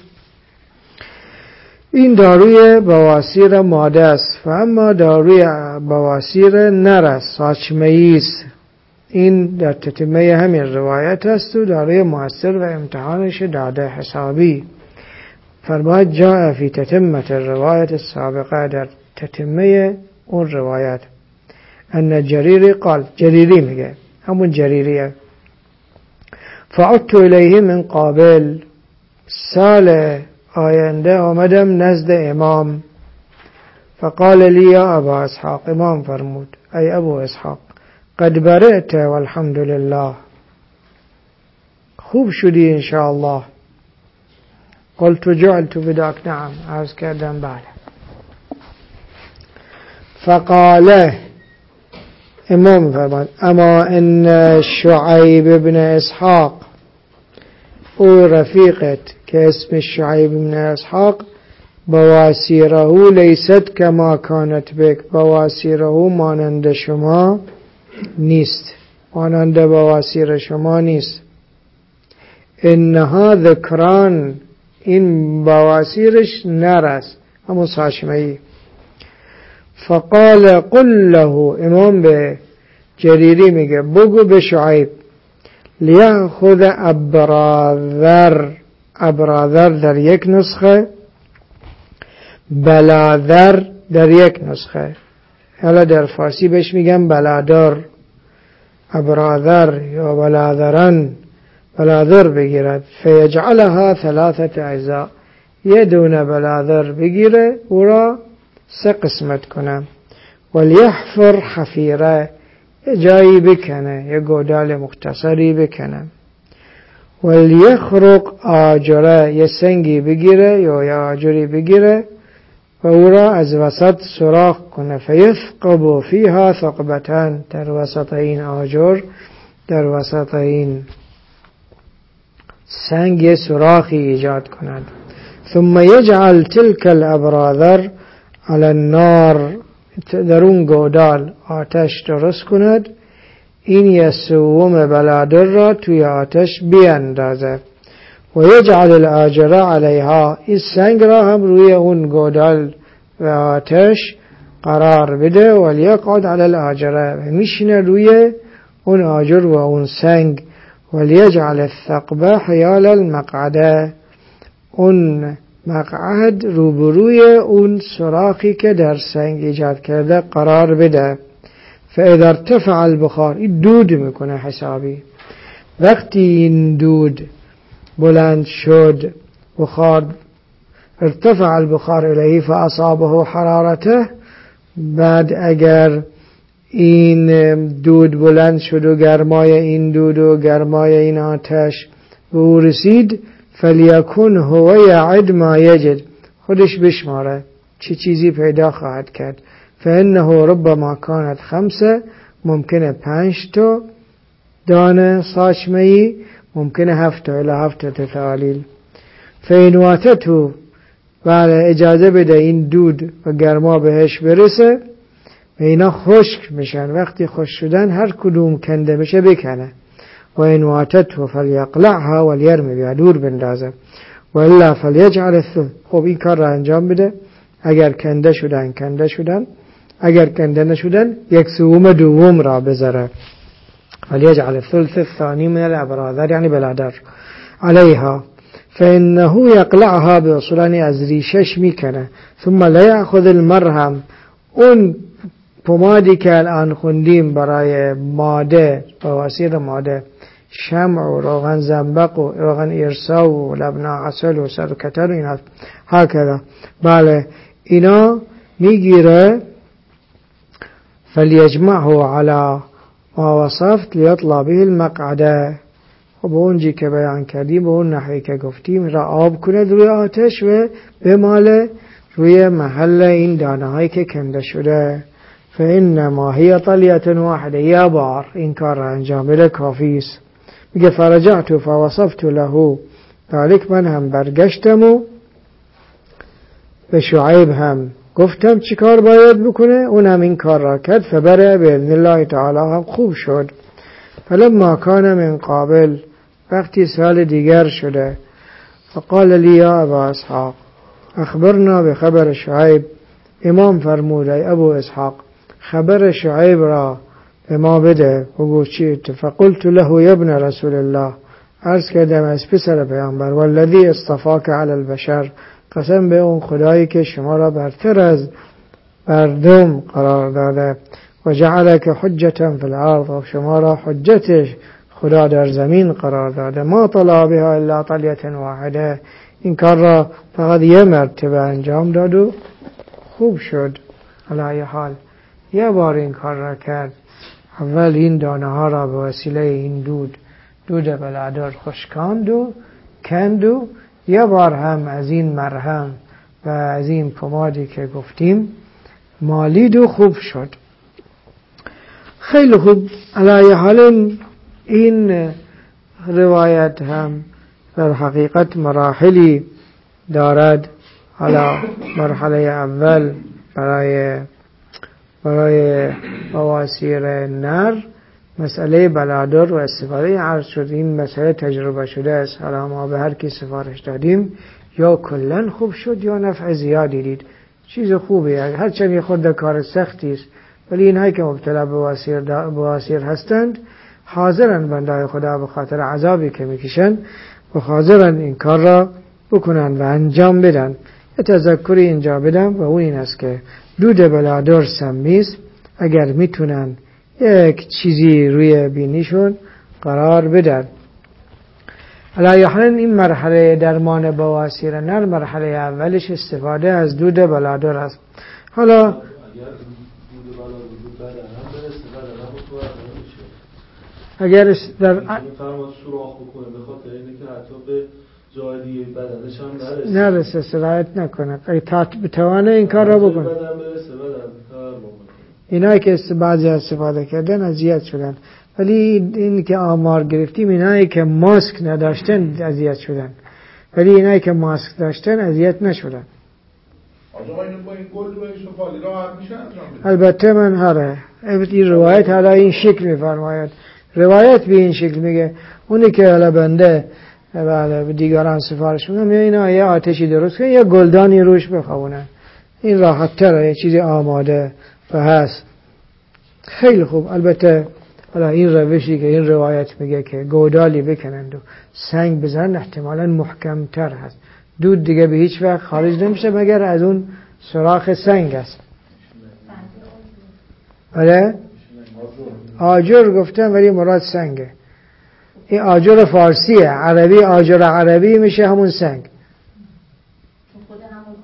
این داروی بواسیر ماده است. و اما داروی بواسیر نر است، ساچمه‌ای است. این در تتمه همین روایت است و داروی مؤثر و امتحانش داده حسابی. فرماید جاء فی تتمه الروایت السابقه، در تتمه اون روایت، ان جریری قال، جریری میگه همون جریریه، فعدت الیه من قابل، سال آینده آمدم نزد امام، فقال لی یا ابا اسحاق، امام فرمود ای ابو اسحاق قد برئت والحمد لله، خوب شدی انشاءالله. قلت جعلت بداک، نعم عرض کردم بله. فقال، امام فرمود اما ان شعیب ابن اسحاق، او رفیقت که اسم شعیب ابن اسحاق، بواسیره لیست کما کانت بک، بواسیره مانند شما نیست، مانند بواسیر شما نیست. انها ذکران، این بواسیرش نر است، همون ساچمه‌ای. فقال قل له، امام به جریری میگه بگو به شعیب، لیأخذ ابراذر، ابراذر در یک نسخه، بلاذر در یک نسخه. حالا در فارسی بهش میگم بلادر، ابراذر یا بلاذرن، بلاذر بگیرد. فیجعلها ثلاثه اجزاء، یه دونه بلاذر بگیره او را سه قسمت کنم. ولیحفر حفیره، یه جایی بکنه، یه گودال مختصری بکنه. ولیخرق آجره، یه سنگی بگیره یا یه آجری بگیره و او را از وسط سوراخ کنه. فیثقب فیها ثقبتان، در وسط این آجر، در وسط این سنگ یه سوراخی ایجاد کند. ثم یجعل تلک الابراذر علی النار، در اون گودال آتش درست کند، این یه سوم بلادر را توی آتش بیاندازه. و یجعل الاجره علیها، این سنگ را هم روی اون گودال و آتش قرار بده. و لیقعد علی الاجره، میشینه روی اون آجر و اون سنگ. و لیجعل الثقبه حیال المقعده، اون مقعد روبروی اون سوراخی که در سنگ ایجاد کرده قرار بده. فاذا ارتفع البخار، این دود میکنه حسابی، وقتی این دود بلند شد، بخار ارتفع البخار الیه فاصابه حرارته، بعد اگر این دود بلند شد و گرمای این دود و گرمای این آتش به او رسید، فلیکن هو یعد ما یجد، خودش بشماره چه چیزی پیدا خواهد کرد. فانه ربما کانت خمسه، ممکنه پنج تا دانه ساچمه‌ای، ممکنه هفت تا الی هفت تفالیل. فین واتتو، بله اجازه بده این دود و گرما بهش برسه و اینا خشک میشن. وقتی خشک شدن هر کدوم کنده بشه بکنه. و این واتتو فلیقلعها ولیرمی بها، دور بندازه. و الا فلیجعل الثلث، خب این کار را انجام بده. اگر کنده شدن کنده شدن، اگر کنده نشدن یک سوم دوم را بذاره. فلیجعل الثلث الثانی من الابراذر، یعنی بلادر علیها، فانه یقلعها باصولانی، از ریشش میکنه. ثم لا یأخذ المرهم، اون پمادی که الان خوندیم برای ماده، بواسیر ماده، شمع و روغن زنبق و روغن ایرسا و لبن عسل و سرکتر و اینا، هکذا، بله اینا میگیره. فلیجمعه علی ما وصفت لیطلع به المقعده، خب اونجی که بیان کردیم به اون نحوی که گفتیم را آب کنه روی آتش و بماله روی محل این دانه هایی که کنده شده. فانما هی طلیت واحده، یا بار این کار را انجام بده کافی است. میگه فرجعت فوصفت له ذلك، من هم برگشتم و به شعیب هم گفتم چی کار باید بکنه، اون هم این کار را کرد. فبره باذن الله تعالی، هم خوب شد. فلما کان من قابل، وقتی سال دیگر شده، فقال لی یا ابا اسحاق اخبرنا بخبر شعیب، امام فرمود ای ابو اسحاق خبر شعیب را به ما بده. بگو چی؟ فقلت له یا ابن رسول الله، عرض کردم از پسر پیامبر، والذی اصطفاک علی البشر، قسم به اون خدایی که شما را برتر از مردم قرار داده، و جعلک حجتا فی الارض، و شما را حجت خدا در زمین قرار داده. ما طلع بها الا طلیة واحده، این کار را فقط یه مرتبه انجام داد و خوب شد. علی حال یه بار این کار را کرد. اول این دانه ها را به وسیله این دود دود بلادر خشکاند و کند و یه بار هم از این مرهم و از این پمادی که گفتیم مالید و خوب شد. خیلی خوب. علی حال این روایت هم در حقیقت مراحلی دارد. حالا مرحله اول برای برای بواسیر نر مسئله بلادر و استفاده عرض شد، این مسئله تجربه شده است. حالا ما به هر کی سفارش دادیم یا کلن خوب شد یا نفع زیادی دید. چیز خوبی است، هرچند یه خود کار سختی است، ولی اینهایی که مبتلا به بواسیر بواسیر هستند حاضرن بندای خدا به خاطر عذابی که میکشن و حاضرن این کار را بکنن و انجام بدن. یه تذکری اینجا بدم و اون این است که دود بلادر سمیست، اگر میتونن یک چیزی روی بینیشون قرار بدن. علی حال این مرحله درمان بواسیر نر مرحله اولش استفاده از دود بلادر است. حالا اگر در این فرماد سوراخ بکنه به خاطر اینه که حتی به جای دیگه بدنش هم نرسه نرسه سرایت نکنه تا بتوانه این کار را بکنه. بدن برسه بدن کار بکنه. اینایی که بعضی استفاده کردن اذیت شدن، ولی این که آمار گرفتیم اینایی که ماسک نداشتن اذیت شدن، ولی اینایی که ماسک داشتن اذیت نشدن. آقا اینو با این گل و این سفالی راحت میشه انجام بده. البته من هره این روایت حالا این شکل میفرماید، روایت به این شکل میگه اونی که حالا بنده بله به دیگران سفارش میدم یا اینا یه آتشی درست کنن یا گلدانی روش بخوابونن، این راحت تره، یه چیزی آماده و هست. خیلی خوب. البته حالا این روشی که این روایت میگه که گودالی بکنند و سنگ بزنن احتمالاً محکم تر هست، دود دیگه به هیچ وقت خارج نمیشه مگر از اون سوراخ سنگ است. بله آجر گفتن ولی مراد سنگه. این آجر فارسیه، عربی آجر عربی میشه همون سنگ. خود همون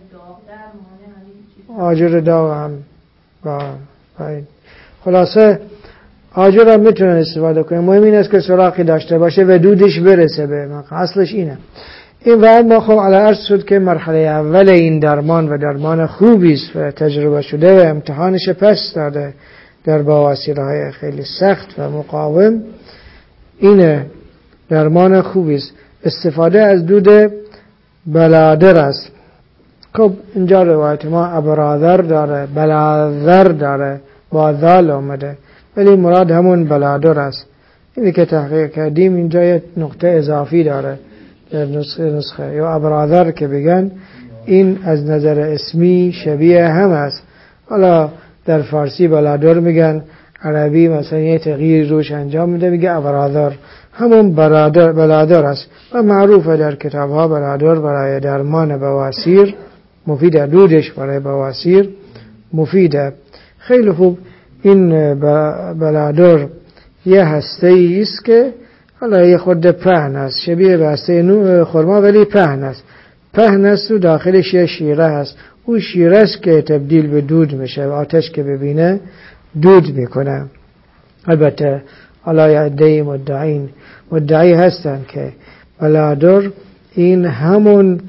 آجر داغ در مانه همین چیز. آجر داغ هم با باید. خلاصه آجر هم میتونن استفاده کنیم، مهم این است که سوراخی داشته باشه و دودش برسه به مقام. اصلش اینه. این وقت ما خب علی عرض شد که مرحله اول این درمان و درمان خوبی است و تجربه شده و امتحانش پس داده در بواسیرهای خیلی سخت و مقاوم. اینه درمان خوبی است. استفاده از دود بلادر است. خب اینجا روایت ما ابرادر داره، بلادر داره، با ذال آمده، ولی مراد همون بلادر است. اینی که تحقیق کردیم اینجا یه نقطه اضافی داره در نسخه نسخه یا ابرادر که بگن این از نظر اسمی شبیه هم است. حالا در فارسی بلادر میگن، عربی مثلا یه تغییر روش انجام میده میگه ابرادر، همون بلادر بلادر است و معروفه در کتاب ها. بلادر برای درمان بواسیر مفیده، دودش برای بواسیر مفیده. خیلی خوب. این بلادر یه هسته است که حالا یه خورده پهن است، شبیه به هسته خرما ولی پهن است. پهن است و داخلش یه شیره هست، اون شیره است که تبدیل به دود میشه و آتش که ببینه دود میکنه. البته حالا یه عده‌ای مدعین مدعی هستن که بلادر این همون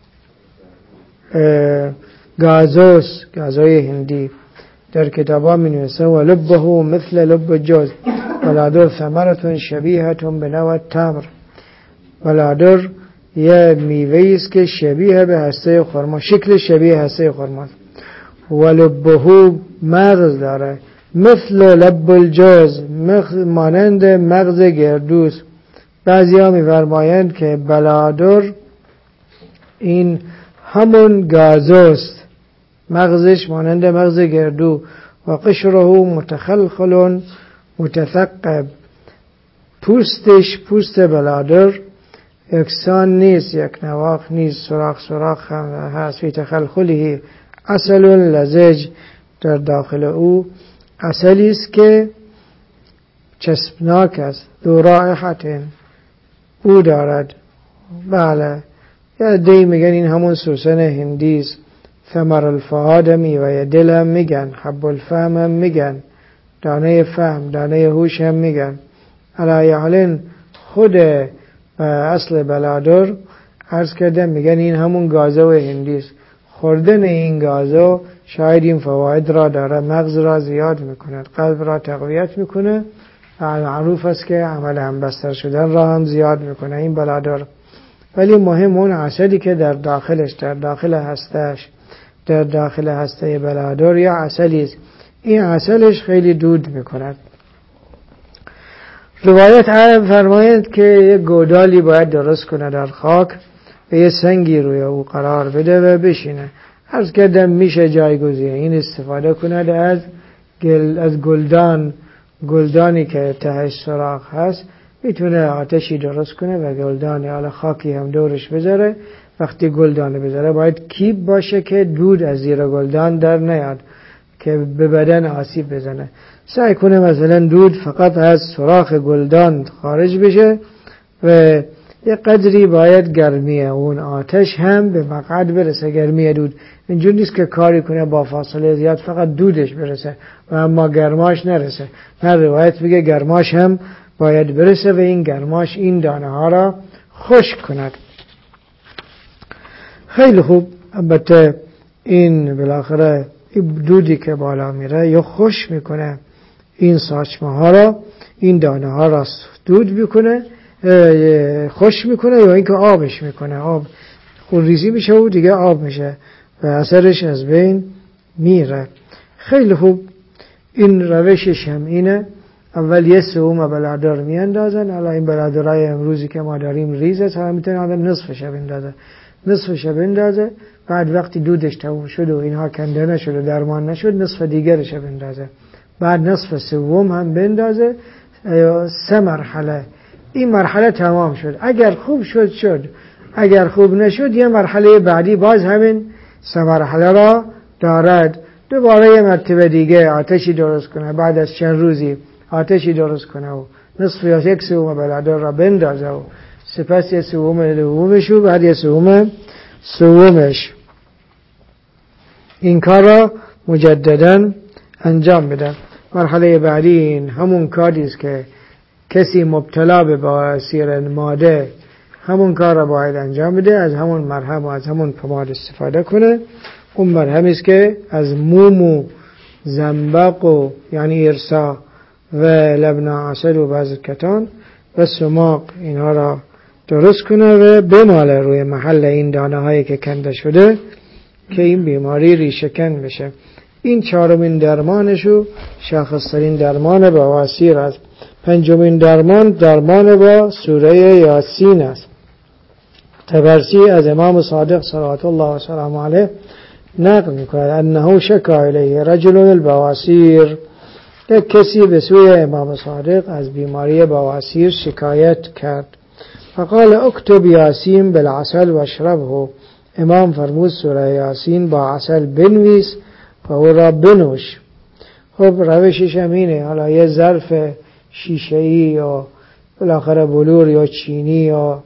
گازوس، گازوی هندی در کتابا می نویسه و لبه مثل لب جوز، بلادر ثمرتون شبیهتون به نوع تمر. بلادر یه میوه است که شبیه به هسته خرما، شکل شبیه هسته خرما و لبه مغز داره، مثل لب الجوز، مانند مغز گردوس. بعضی ها می فرمایند که بلادر این همون گازوست، مغزش مانند مغز گردو و قشره متخلخل متثقب، پوستش پوست بلادر یکسان نیست، یک نواخ نیست، سراخ سراخ هم هست. فی تخلخله عسل لزج، در داخل او عسلی است که چسبناک است. ذو رائحة، او دارد. بله یا دی میگن این همون سوسن هندی است. ثمر الفؤاد میوه دل هم میگن، حب الفهم هم میگن، دانه فهم، دانه هوش هم میگن. علی حالین خود اصل بلادر عرض کردم میگن این همون گازو هندی است. خوردن این گازو شاید این فواید را داره، مغز را زیاد میکنه، قلب را تقویت میکنه، معروف است که عمل همبستر شدن را هم زیاد میکنه این بلادر. ولی مهم اون عسلی که در داخلش، در داخل هستش، در داخل هسته بلادر یا عسلی است، این عسلش خیلی دود میکند. روایت عرب فرمایند که یک گودالی باید درست کنه در خاک و یه سنگی روی او قرار بده و بشینه. عرض کردم میشه جایگزین این استفاده کنه از گل، از گلدان، گلدانی که تهش سوراخ هست، میتونه آتشی درست کنه و گلدانی حالا خاکی هم دورش بذاره. وقتی گلدان بذاره باید کیپ باشه که دود از زیر گلدان در نیاد که به بدن آسیب بزنه. سعی کنه مثلا دود فقط از سوراخ گلدان خارج بشه و یه قدری باید گرمیه اون آتش هم به مقعد برسه، گرمی دود. اینجور نیست که کاری کنه با فاصله زیاد فقط دودش برسه و اما گرماش نرسه. نه، روایت میگه گرماش هم باید برسه و این گرماش این دانه ها را خشک کند. خیلی خوب. البته این بالاخره دودی که بالا میره یا خوش میکنه این ساچمه ها را، این دانه ها را دود میکنه، خوش میکنه، یا اینکه آبش میکنه، آب خونریزی میشه و دیگه آب میشه و اثرش از بین میره. خیلی خوب. این روشش هم اینه. اول یه سوم بلادر میاندازن. حالا این بلادرهای امروزی که ما داریم ریزه، تا میتونه آدم نصفش بندازه، نصفش بندازه. بعد وقتی دودش تموم شد و اینها کنده نشد و درمان نشد، نصف دیگرش بندازه. بعد نصف سوم هم بندازه. سه مرحله. این مرحله تمام شد. اگر خوب شد شد، اگر خوب نشد یه مرحله بعدی باز همین سه مرحله را دارد. دوباره یه مرتبه دیگه آتشی درست کنه، بعد از چند روزی آتشی درست کنه و نصف یا یک سوم بلادر را بندازه و سپس یه سوم دومش و بعد یه سوم سومش. این کار را مجددا انجام بده. مرحله بعدی این همون کاری است که کسی مبتلا به بواسیر ماده همون کار را باید انجام بده، از همون مرهم و از همون پماد استفاده کنه. اون مرهمی است که از موم و زنبق و یعنی ارسا و لبن عسل و بعض کتان و سماق اینها را درست کنه و بماله روی محل این دانه هایی که کنده شده که این بیماری ریشه‌کن بشه. این چهارمین درمانشو شاخص‌ترین درمان بواسیر است. پنجمین درمان درمان با سوره یاسین است. طبرسی از امام صادق صلوات الله و سلام علیه نقل می‌کند انه شکا الیه رجل البواسیر، یک کسی به سوی امام صادق از بیماری بواسیر شکایت کرد. فقال اکتب یاسین بالعسل واشربه، امام فرمود سوره یاسین با عسل بنویس و او را بنوش. خب روشش همینه. حالا یه ظرف شیشه‌ای یا بالاخره بلور یا چینی یا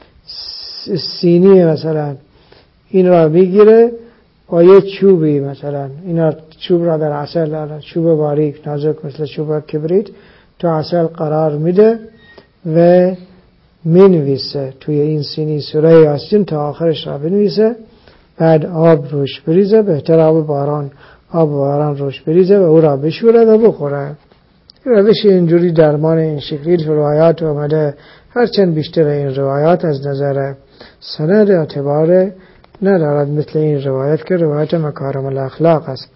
سینی مثلا این را میگیره با یه چوبی، مثلا این چوب را در عسل، چوب باریک نازک مثل چوب کبریت، تو عسل قرار میده و مینویسه توی این سینی سوره یاسین تا آخرش را بنویسه. بعد آب روش بریزه، بهتر آب باران، آب باران روش بریزه و او را بشوره و بخوره. روش اینجوری درمان این شکلی تو روایات اومده. هرچند بیشتر این روایات از نظر سند اعتبار ندارد مثل این روایت که روایت مکارم الاخلاق است.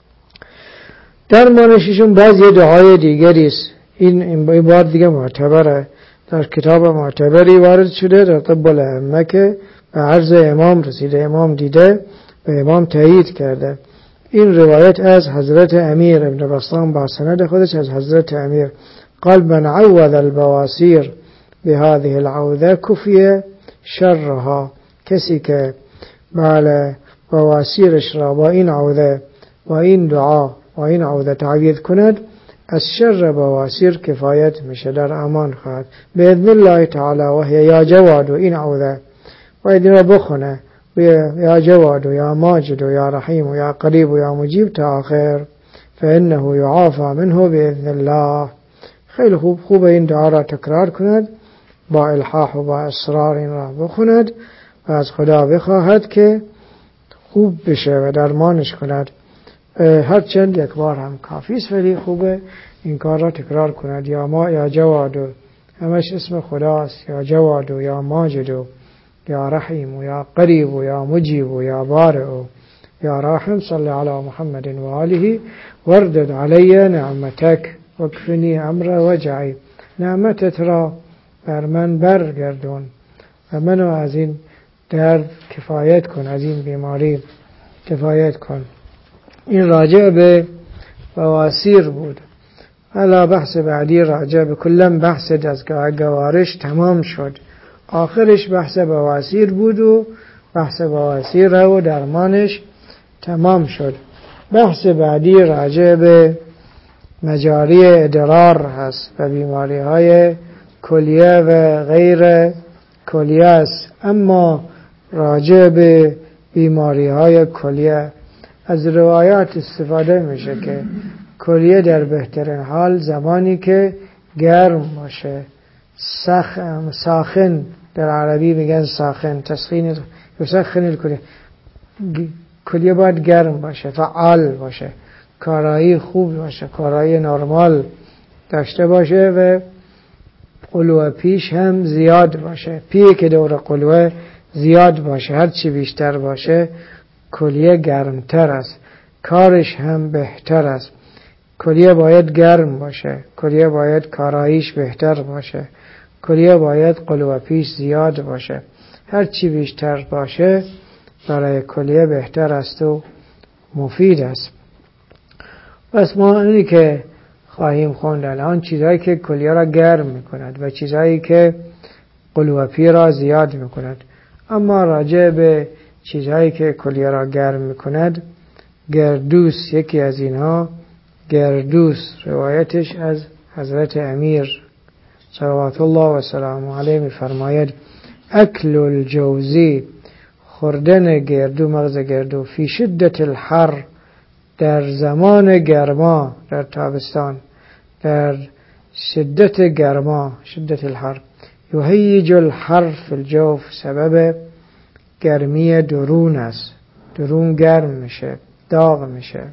درمانششون باز یه دعای دیگری است. این این بار دیگه معتبره، در کتاب معتبری وارد شده در طب الائمه که به عرض امام رسیده، امام دیده و امام تایید کرده. این روایت از حضرت امیر ابن بسطام با سند خودش از حضرت امیر قال من عوذ البواسیر بهذه العوذه کفی شرها، کسی که بله بواسیرش را با این عوذه با این دعا با این عوذه تعویذ کند از شر بواسیر کفایت میشه، در امان خواهد باذن الله تعالی. و هی یا جواد، و این عوذه باید این را بخونه یا جواد و یا ماجد و یا رحیم و یا قریب و یا مجیب تا آخر، فانه یعافى منه باذن الله. خیلی خوب خوب این دعا را تکرار کند، با الحاح و با اصرار این را بخوند و از خدا بخواهد که خوب بشه و درمانش کند. هرچند یک بار هم کافی است، ولی خوبه این کار را تکرار کند. یا ما یا جواد، همش اسم خداست، یا جواد و یا ماجد و یا رحیم و یا قریب و یا مجیب و یا بارئ و یا راحم. صلی علی محمد و آله وردد علی نعمتک وکفنی امر وجعی، نعمتت را بر من برگردون و منو از این درد کفایت کن، از این بیماری کفایت کن. این راجع به بواسیر بود. حالا بحث بعدی راجع به کلن بحث دستگاه گوارش تمام شد، آخرش بحث بواسیر بود و بحث بواسیر و درمانش تمام شد. بحث بعدی راجع به مجاری ادرار هست و بیماری های کلیه و غیر کلیه است. اما راجع به بیماری های کلیه از روایات استفاده میشه که کلیه در بهترین حال زمانی که گرم باشه، سخ... ساخن در عربی میگن ساخن، تسخین یسخن الکلیه، کلیه باید گرم باشه، فعال باشه، کارایی خوب باشه، کارایی نرمال داشته باشه و قلوه پیش هم زیاد باشه. پیه که دور قلوه زیاد باشه، هر چی بیشتر باشه کلیه گرمتر است، کارش هم بهتر است. کلیه باید گرم باشه، کلیه باید کاراییش بهتر باشه، کلیه باید قلوه پیش زیاد باشه. هر چی بیشتر باشه برای کلیه بهتر است و مفید است. پس ما اینی که خواهیم خوند الان چیزهایی که کلیه را گرم میکند و چیزهایی که قلوه پی را زیاد میکند. اما راجع به چیزهایی که کلیه را گرم میکند، گردوس یکی از اینها. گردوس روایتش از حضرت امیر صلوات الله و سلامه علیه میفرماید اکل الجوزی، خوردن گردو، مغز گردو، فی شدت الحر، در زمان گرما، در تابستان، در شدت گرما، شدت الحر، یهیج الحر فی الجوف، سبب گرمی درون است، درون گرم میشه، داغ میشه.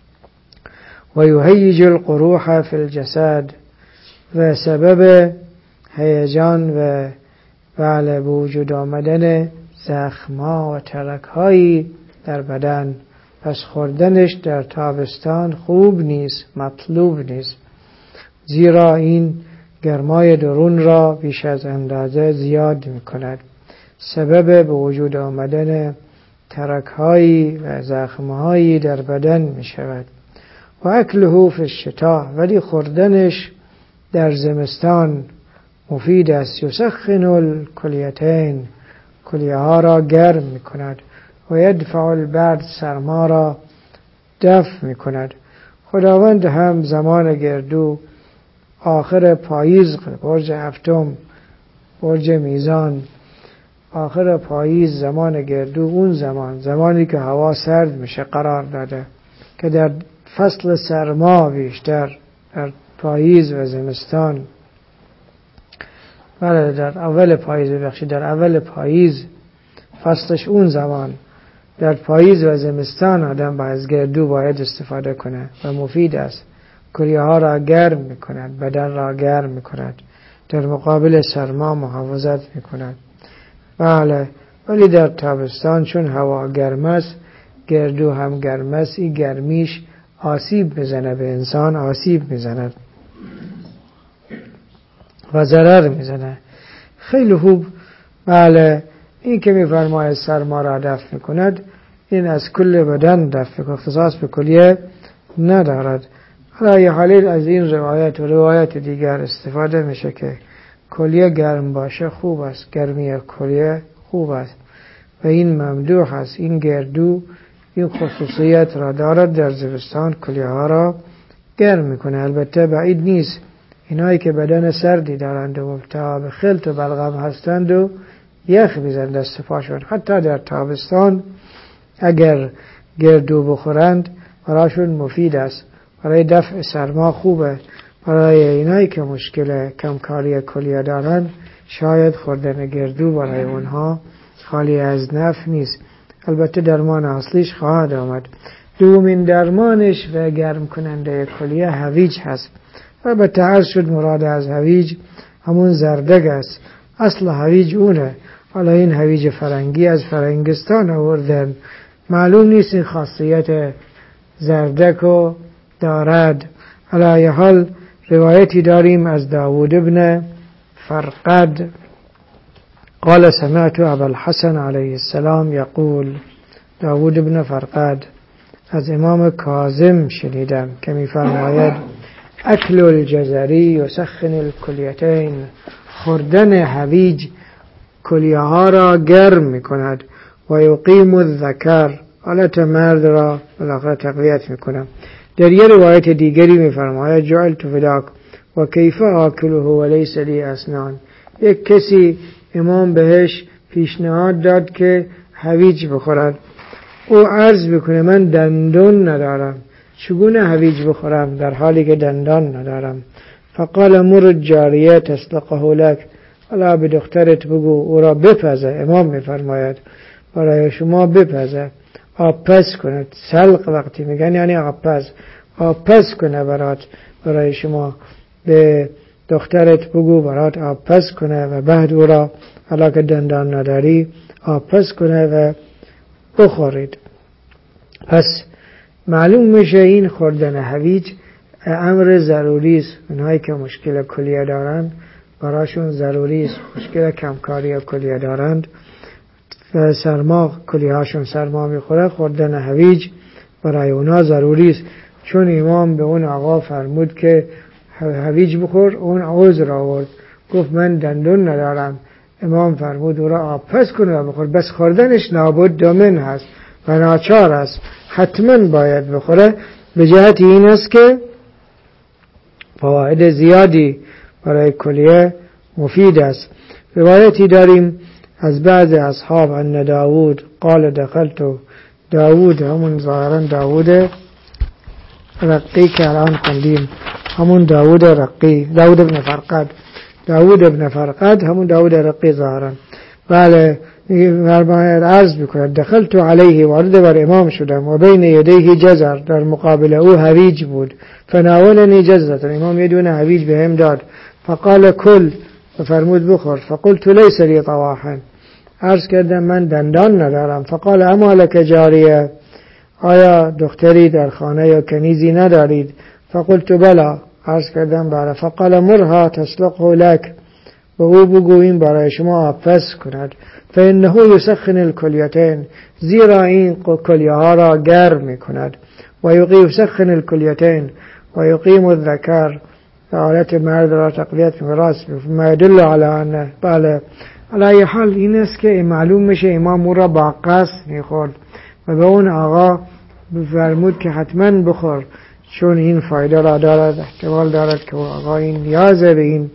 و یهیج القروح فی الجسد، و سبب هیجان و بله به وجود آمدن زخم‌ها و ترک‌هایی در بدن. پس خوردنش در تابستان خوب نیست، مطلوب نیست، زیرا این گرمای درون را بیش از اندازه زیاد می‌کند، سبب به وجود آمدن ترک‌هایی و زخم‌هایی در بدن می‌شود. و اکله فی الشتاء، ولی خوردنش در زمستان مفید است. یسخن الکلیتین، کلیه ها را گرم می کند. و یدفع البرد، سرما را دفع می کند. خداوند هم زمان گردو آخر پاییز، برج هفتم، برج میزان، آخر پاییز زمان گردو، اون زمان زمانی که هوا سرد میشه قرار داده که در فصل سرما بیشتر در پاییز و زمستان، بله در اول پاییز بخشی در اول پاییز فصلش اون زمان، در پاییز و زمستان آدم با از گردو باید استفاده کنه و مفید است. کلیه ها را گرم میکند، بدن را گرم میکند، در مقابل سرما محافظت میکند. بله، ولی در تابستان چون هوا گرم است، گردو هم گرم است، این گرمیش آسیب میزنه به انسان، آسیب میزنه و ضرر میزنه. خیلی خوب. بله، این که میفرماید سرما را دفع میکند، این از کل بدن دفع میکند، اختصاص به کلیه ندارد. حالا حالی از این روایت و روایت دیگر استفاده میشه که کلیه گرم باشه خوب است، گرمی کلیه خوب است و این ممدوح است. این گردو این خصوصیت را دارد، در زمستان کلیه ها را گرم میکنه. البته بعید نیست اینایی که بدن سردی دارند و مبتلا به خلط و بلغم هستند و یخ میزن دست پاشون، حتی در تابستان اگر گردو بخورند برایشون مفید است، برای دفع سرما خوبه. برای اینایی که مشکل کمکاری کلیه دارند شاید خوردن گردو برای اونها خالی از نفع نیست. البته درمان اصلیش خواهد آمد. دومین درمانش و گرم کننده کلیه هویج هست. البته عرض شد مراد از هویج همون زردگ است، اصل هویج اونه. حالا این هویج فرنگی از فرنگستان آوردن، معلوم نیست این خاصیت زردگو دارد. علی حال روایتی داریم از داوود ابن فرقد قال سمعت ابا الحسن علیه السلام یقول، داوود ابن فرقد از امام کاظم شنیدم که میفرماید اکل الجزری یسخن الکلیتین، خوردن هویج کلیه ها را گرم می کند و یقیم الذکر، حالت مرد را بالاخره تقویت می کند. در یه روایت دیگری می فرماید جعلت فداک و کیف آکله و لیس لی اسنان، یک کسی امام بهش پیشنهاد داد که هویج بخورد. او عرض بکنه من دندان ندارم، چگونه هویج بخورم در حالی که دندان ندارم؟ فقال مر الجاریه تسلقه لك، حالا به دخترت بگو او را بپزه. امام میفرماید برای شما بپزه، آبپز کند. سلق وقتی میگن یعنی آبپز، آبپز کنه برات، برای شما به دخترت بگو برات آبپز کنه و بعد او را حالا که دندان نداری آبپز کنه و بخورید. پس معلوم میشه این خوردن هویج امر ضروری است. اونهایی که مشکل کلیه دارند براشون ضروری است، مشکل کمکاری کلیه دارند و سرما کلیه هاشون سرما میخوره، خوردن هویج برای اونا ضروری است. چون امام به اون آقا فرمود که هویج بخور، اون عذر آورد گفت من دندون ندارم. امام فرمود او را آبپز کنه و بخور. بس خوردنش نابود دامن هست و ناچار است، حتما باید بخوره. به جهت این است که فواید زیادی برای کلیه مفید است. روایتی داریم از بعض اصحاب ان داوود قال دخلت، داوود همون ظاهرا داوود رقی که الان خوندیم، همون داوود رقی، داوود ابن فرقد، داوود ابن فرقد همون داوود رقی ظاهرا. بله فرماید عرض بکند دخلت علیه، وارد بر امام شدم، و بین یدیه جزر، در مقابل او هویج بود. فناولنی جزرة، امام یه دونه هویج به هم داد. فقال کل، و فرمود بخور. فقلت لیس لی طواحا، عرض کردم من دندان ندارم. فقال اما لک جاریه، آیا دختری در خانه یا کنیزی ندارید؟ فقلت بلا، عرض کردم بله. فقال مرها تسلقه لک، و او بگوییم برای شما آبپز کند. فانه یسخن الکلیتین، زیرا این کلیه ها را گرم می کند. و یقیم یسخن الکلیتین و یقیم الذکر، حالت مرد را تقویت می راست ما يدل علی انه. بله علی حال این است که معلوم میشه امام او را با قصد میخورد و به اون آقا فرمود که حتما بخور، چون این فایده را دارد، احتمال دارد که آقا این نیاز به این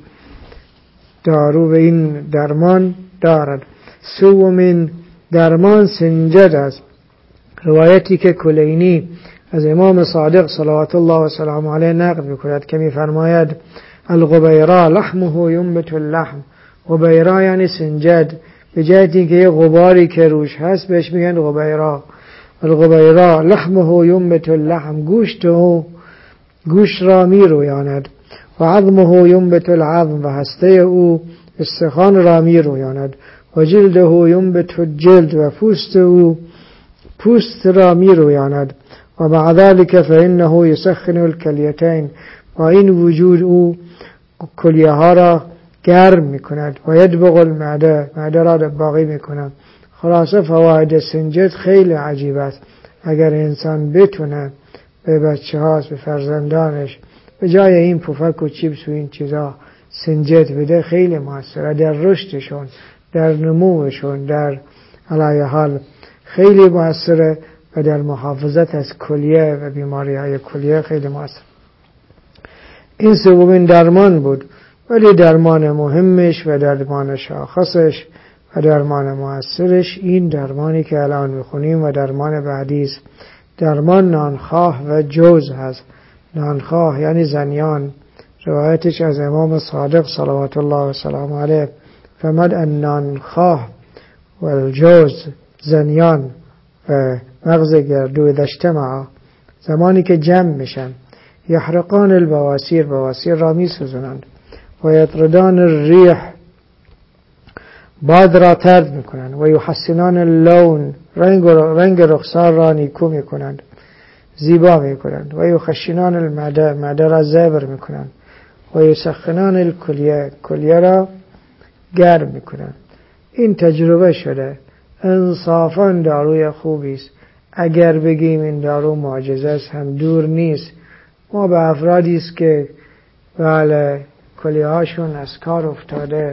دارو و این درمان دارد. سومین درمان سنجد است. روایتی که کلینی از امام صادق صلوات الله و سلام علیه نقل میکند که میفرماید الغبیرا لحمه ینبت اللحم، غبیرا یعنی سنجد، به جهتی که یه غباری که روش هست بهش میگن غبیرا. الغبیرا لحمه ینبت اللحم، گوشت او گوشت را میرویاند. و عظمه ینبت العظم، و هسته او استخوان را میرویاند. و جلده ینبت الجلد، و پوست او پوست را میرویاند. و بعد ذلك فانه یسخن الکلیتین، و این وجود او کلیه ها را گرم میکند. و یدبغ المعده، معده را دباغی میکند. خلاصه فواید سنجد خیلی عجیب است. اگر انسان بتونه به بچه هاست، به فرزندانش، به جای این پفک و چیپس و این چیزا سنجد بده، خیلی موثره در رشدشون، در نموشون، در علیه حال خیلی موثره و در محافظت از کلیه و بیماری های کلیه خیلی موثر. این سومین درمان بود، ولی درمان مهمش و درمان شاخصش و درمان موثرش این درمانی که الان میخونیم و درمان بعدی است. درمان نانخواه و جوز هست. نانخواه یعنی زنیان، روایتش از امام صادق صلوات الله و سلام علیه فرمود النانخواه و الجوز، زنیان و مغز گردو اجتماع، زمانی که جمع میشن، یحرقان البواسیر، بواسیر را میسوزنند. و یطردان الریح، باد را طرد میکنند. و یحسنان اللون، رنگ رنگ رخسار را نیکو میکنند، زیبا میکنند. و یخشنان المعده، معده را زبر میکنند. و یسخنان الکلیه، کلیه را گرم میکنند. این تجربه شده، انصافا داروی خوبی است. اگر بگیم این دارو معجزه است هم دور نیست. ما به افرادی است که بله کلیه هاشون از کار افتاده،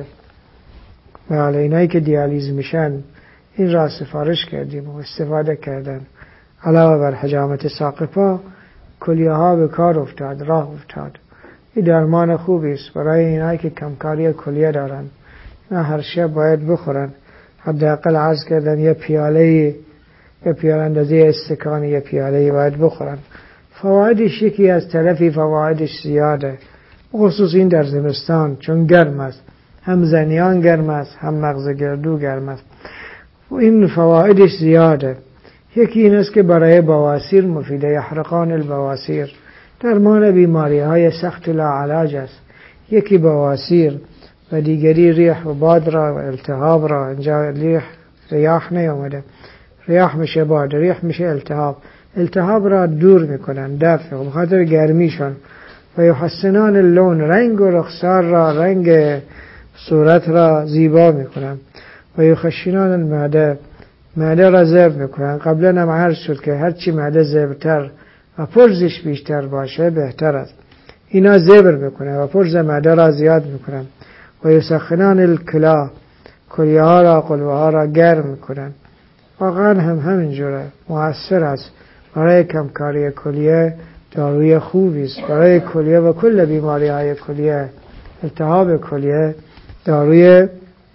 بله اینایی که دیالیز میشن، این را سفارش کردیم و استفاده کردن. علاوه بر حجامت ساقپا، کلیه ها به کار افتاد، راه افتاد. این درمان خوبی است برای اینایی که کمکاری کلیه دارن نه هر شب باید بخورن. حداقل عرض کردن یه پیاله یه پیاله اندازه استکان یه پیاله باید بخورن. فوایدش یکی از طرفی فوایدش زیاده، خصوص این در زمستان چون گرم است، هم زنیان گرم است هم مغز گردو گرم است و این فوایدش زیاده. یکی این است که برای بواسیر مفیده، یحرقان البواسیر، درمان بیماری های سخت لاعلاج است. یکی بواسیر و دیگری ریح و باد را و التهاب را. اینجا ریح ریاح نیامده، ریاح میشه باد، ریح میشه التهاب. التهاب را دور میکنن، دفع و بخاطر گرمیشون. و یحسنان اللون، رنگ و رخسار را، رنگ صورت را زیبا میکنن. و یخشنان المعده، معده را ذوب میکنن. قبلا هم عرض شد که هرچی معده ذوبتر و پرزش بیشتر باشه بهتر است. اینا ذبر میکنن و پرز معده را زیاد میکنن. و یسخنان الکلا، کلیه ها را قلوه ها را گرم میکنن. واقعا هم همینجوره، مؤثر است. برای کمکاری کلیه داروی خوبی است. برای کلیه و کل بیماری های کلیه، التهاب کلیه داروی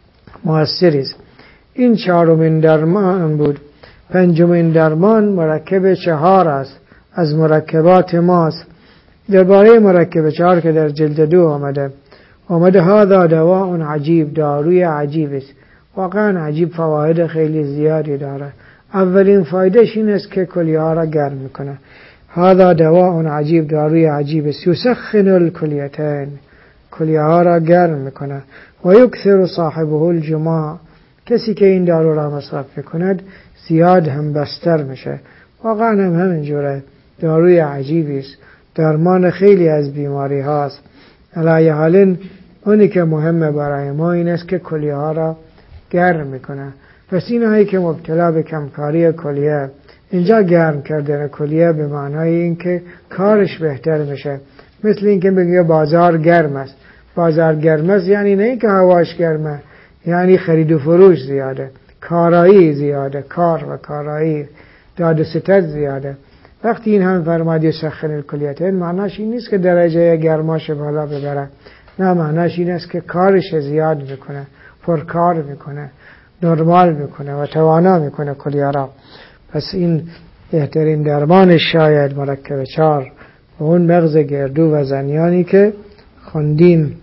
مؤثری است. این چهارمین درمان بود. پنجمین درمان مرکب چهار است، از مرکبات ماست. درباره مرکب چهار که در جلد دو آمده آمده هذا دواء عجیب، داروی عجیب است. واقعا عجیب، فواید خیلی زیادی داره. اولین فایدهش این است که کلیه ها را گرم میکنه. هذا دواء عجیب، داروی عجیب است. یسخن الکلیتین، کلیه ها را گرم میکنه. و یکثر صاحبه الجماع، کسی که این دارو را مصرف میکند زیاد هم بستر میشه. واقعا هم همینجوره، داروی عجیبی است، درمان خیلی از بیماری هاست. علی حال اونی که مهمه برای ما این است که کلیه ها را گرم میکنه. پس این هایی که مبتلا به کمکاری کلیه، اینجا گرم کردن کلیه به معنای این که کارش بهتر میشه. مثل این که بگه بازار گرم است. بازار گرم است یعنی نه که هواش گرمه، یعنی خرید و فروش زیاده، کارایی زیاده، کار و کارایی، داد و ستد زیاده. وقتی این هم فرماد یسخن الکلیتین، معناش این نیست که درجه گرماش بالا ببره، نه، معناش این است که کارش زیاد میکنه، پرکار میکنه، نرمال میکنه و توانا میکنه کلیه را. پس این بهترین درمانش شاید مرکب چهار و اون مغز گردو و زنیانی که خوندیم.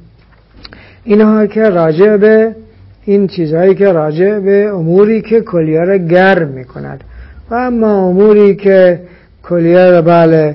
اینها که راجع به این چیزهایی که راجع به اموری که کلیه را گرم میکند. و اما اموری که کلیه را بله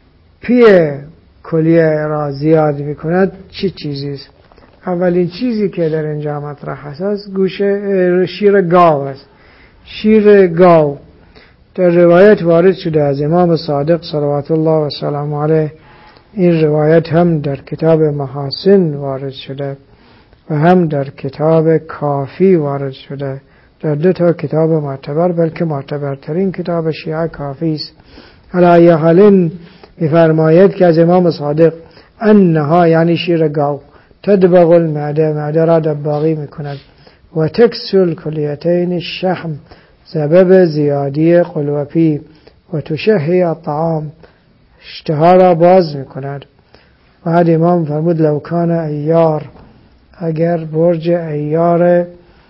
پیه کلیه را زیاد میکند چی چیزیست؟ اولین چیزی که در اینجا مطرح است گوشه شیر گاو است. شیر گاو در روایت وارد شده از امام صادق صلوات الله و سلام علیه. این روایت هم در کتاب محاسن وارد شده و هم در کتاب کافی وارد شده، در دو تا کتاب معتبر، بلکه معتبرترین کتاب شیعه کافی است. علی حال می‌فرماید که از امام صادق انها، یعنی شیر گاو، تدبغ المعده، معده را دباغی میکند، و تکسل کلیتین الشحم، سبب زیادی قلوپی، و تشهی الطعام، اشتها را باز میکند. بعد امام فرمود لو کان ایار، اگر برج ایار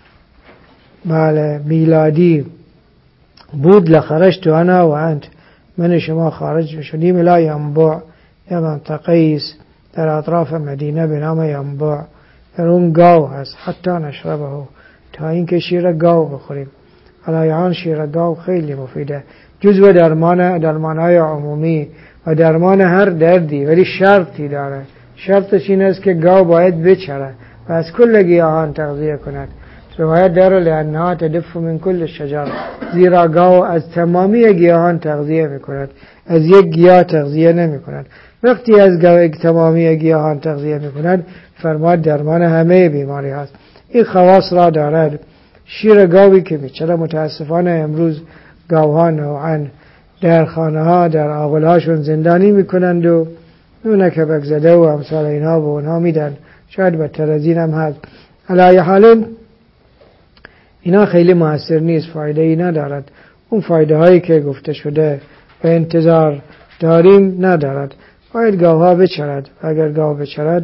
بله میلادی بود لخرجت انا و انت، من شما خارج میشدیم الی ینبوع، یه منطقه است در اطراف مدینه به نام ینبوع، در اون گاو هست، حتی نشربه، تا اینکه شیر گاو بخوریم. علایان شیر گاو خیلی مفیده، جزو درمان درمانهای عمومی و درمان هر دردی، ولی شرطی داره. شرطش این است که گاو باید بچره و از کل گیاهان تغذیه کند. روایت داره لانها تدف من کل شجر، زیرا گاو از تمامی گیاهان تغذیه میکند، از یک گیاه تغذیه نمیکند. وقتی از گاو تمامی گیاهان تغذیه میکند، فرماد درمان همه بیماری هست. این خواص را دارد. شیر گاوی که میچره، متاسفانه امروز گاوها نوعا در خانه ها در آغل هاشون زندانی میکنند و نونه کبک زده و امثال اینها به اونها میدن، شاید بدتر از این هم هست. علی حال اینا خیلی موثر نیست، فایده ای ندارد. اون فایده هایی که گفته شده و انتظار داریم ندارد. باید گاوها بچرد و اگر گاو بچرد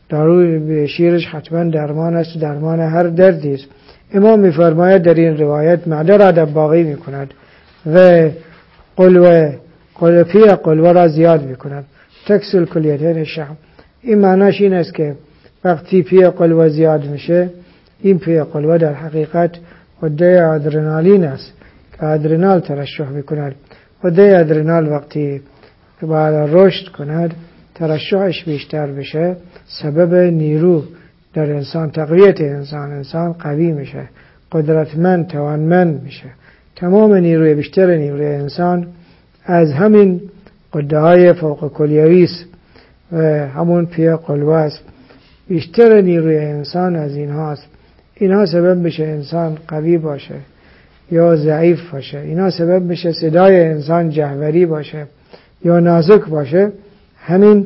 داروی به شیرش حتما درمان است، درمان هر دردی است. امام می‌فرماید در این روایت معده را دباغی می‌کند و قلوه قلوه پی قلوه را زیاد می‌کند. تکسل کلیتین شحم. این معناش این است که وقتی پی قلوه زیاد میشه، این پی قلوه در حقیقت غده آدرنالین است که آدرنال ترشح می‌کند. غده آدرنال وقتی باید رشد کند، ترشحش بیشتر بشه، سبب نیرو در انسان، تقویت انسان، انسان قوی میشه، قدرتمند، توانمند میشه. تمام نیروی بیشتر نیروی انسان از همین غده های فوق کلیوی است و همون پی قلوه است. بیشتر نیروی انسان از اینها است. اینها سبب میشه انسان قوی باشه یا ضعیف باشه. اینها سبب میشه صدای انسان جهوری باشه یا نازک باشه. همین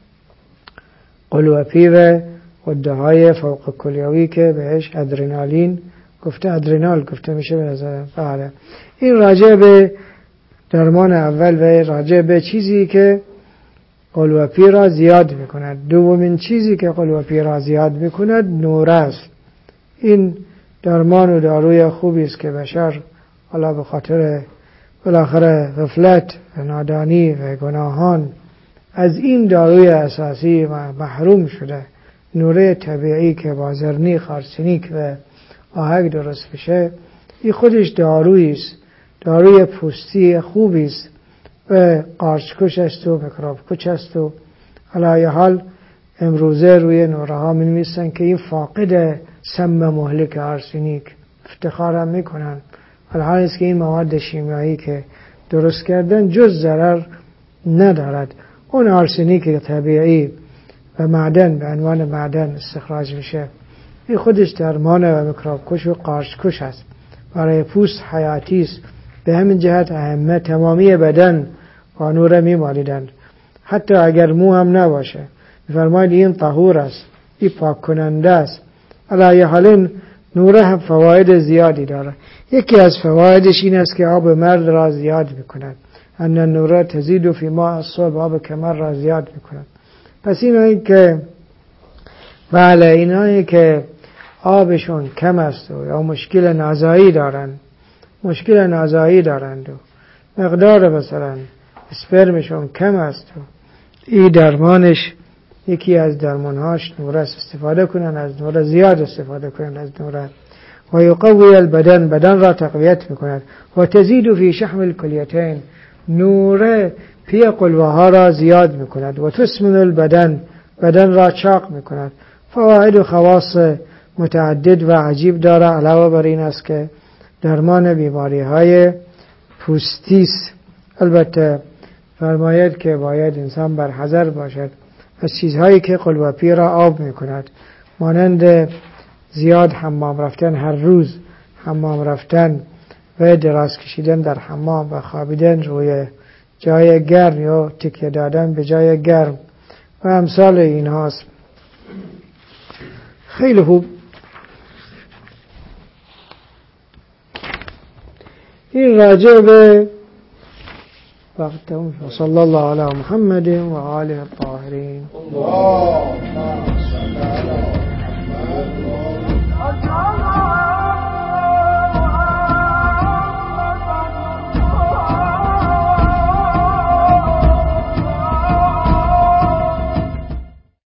قلوه پی و غده های فوق کلیوی که بهش ادرنالین گفته، ادرنال گفته میشه به نظر. بله، این راجع به درمان اول و راجع به چیزی که قلوه پی را زیاد میکند. دومین چیزی که قلوه پی را زیاد میکند نوره است. این درمان و داروی خوبی است که بشر حالا به خاطر بالاخره غفلت و نادانی و گناهان از این داروی اساسی محروم شده. نوره طبیعی که با زرنیخ، آرسنیک و آهک درست بشه، این خودش دارویی است، داروی پوستی خوبی است و قارچکش است و میکروب کش است. و علی حال امروزه روی نوره ها می نویسن که این فاقد سم مهلک آرسنیک، افتخار هم میکنن، الحال است که این مواد شیمیایی که درست کردن جز ضرر ندارد. اون آرسنیک طبیعی و معدن به عنوان معدن استخراج میشه، این خودش درمان و میکروب کش و قارچ کش است، برای پوست حیاتی است. به همین جهت ائمه تمامی بدن با نوره میمالیدند، حتی اگر مو هم نباشه. میفرماید این طهور است، این پاک کننده است. علی حال نوره هم فواید زیادی داره. یکی از فوایدش این است که آب مرد را زیاد میکند. ان النوره تزید فی ماء الصلب، آب کمر را زیاد میکند. پس اینایی که بله اینایی که آبشون کم است و یا مشکل نازایی دارند، مشکل نازایی دارند و مقدار مثلا اسپرمشون کم است و این درمانش، یکی از درمانهاش نوره است. استفاده کنن از نوره، زیاد استفاده کنن از نوره. و یقوی البدن، بدن را تقویت میکند. و تزید فی شحم الکلیتین، نوره پی قلوه ها را زیاد میکند. و تسمن البدن، بدن را چاق میکند. فواید و خواص متعدد و عجیب داره. علاوه بر این است که درمان بیماری های پوستی است. البته فرماید که باید انسان بر حذر باشد از چیزهایی که قلوه پی را آب میکند، مانند زیاد حمام رفتن، هر روز حمام رفتن و دراز کشیدن در حمام و خوابیدن روی جای گرم یا تکیه دادن به جای گرم و امثال این هاست. خیلی خوب. این راجع به وقتهم صلی الله علی محمد و آله الطاهرین.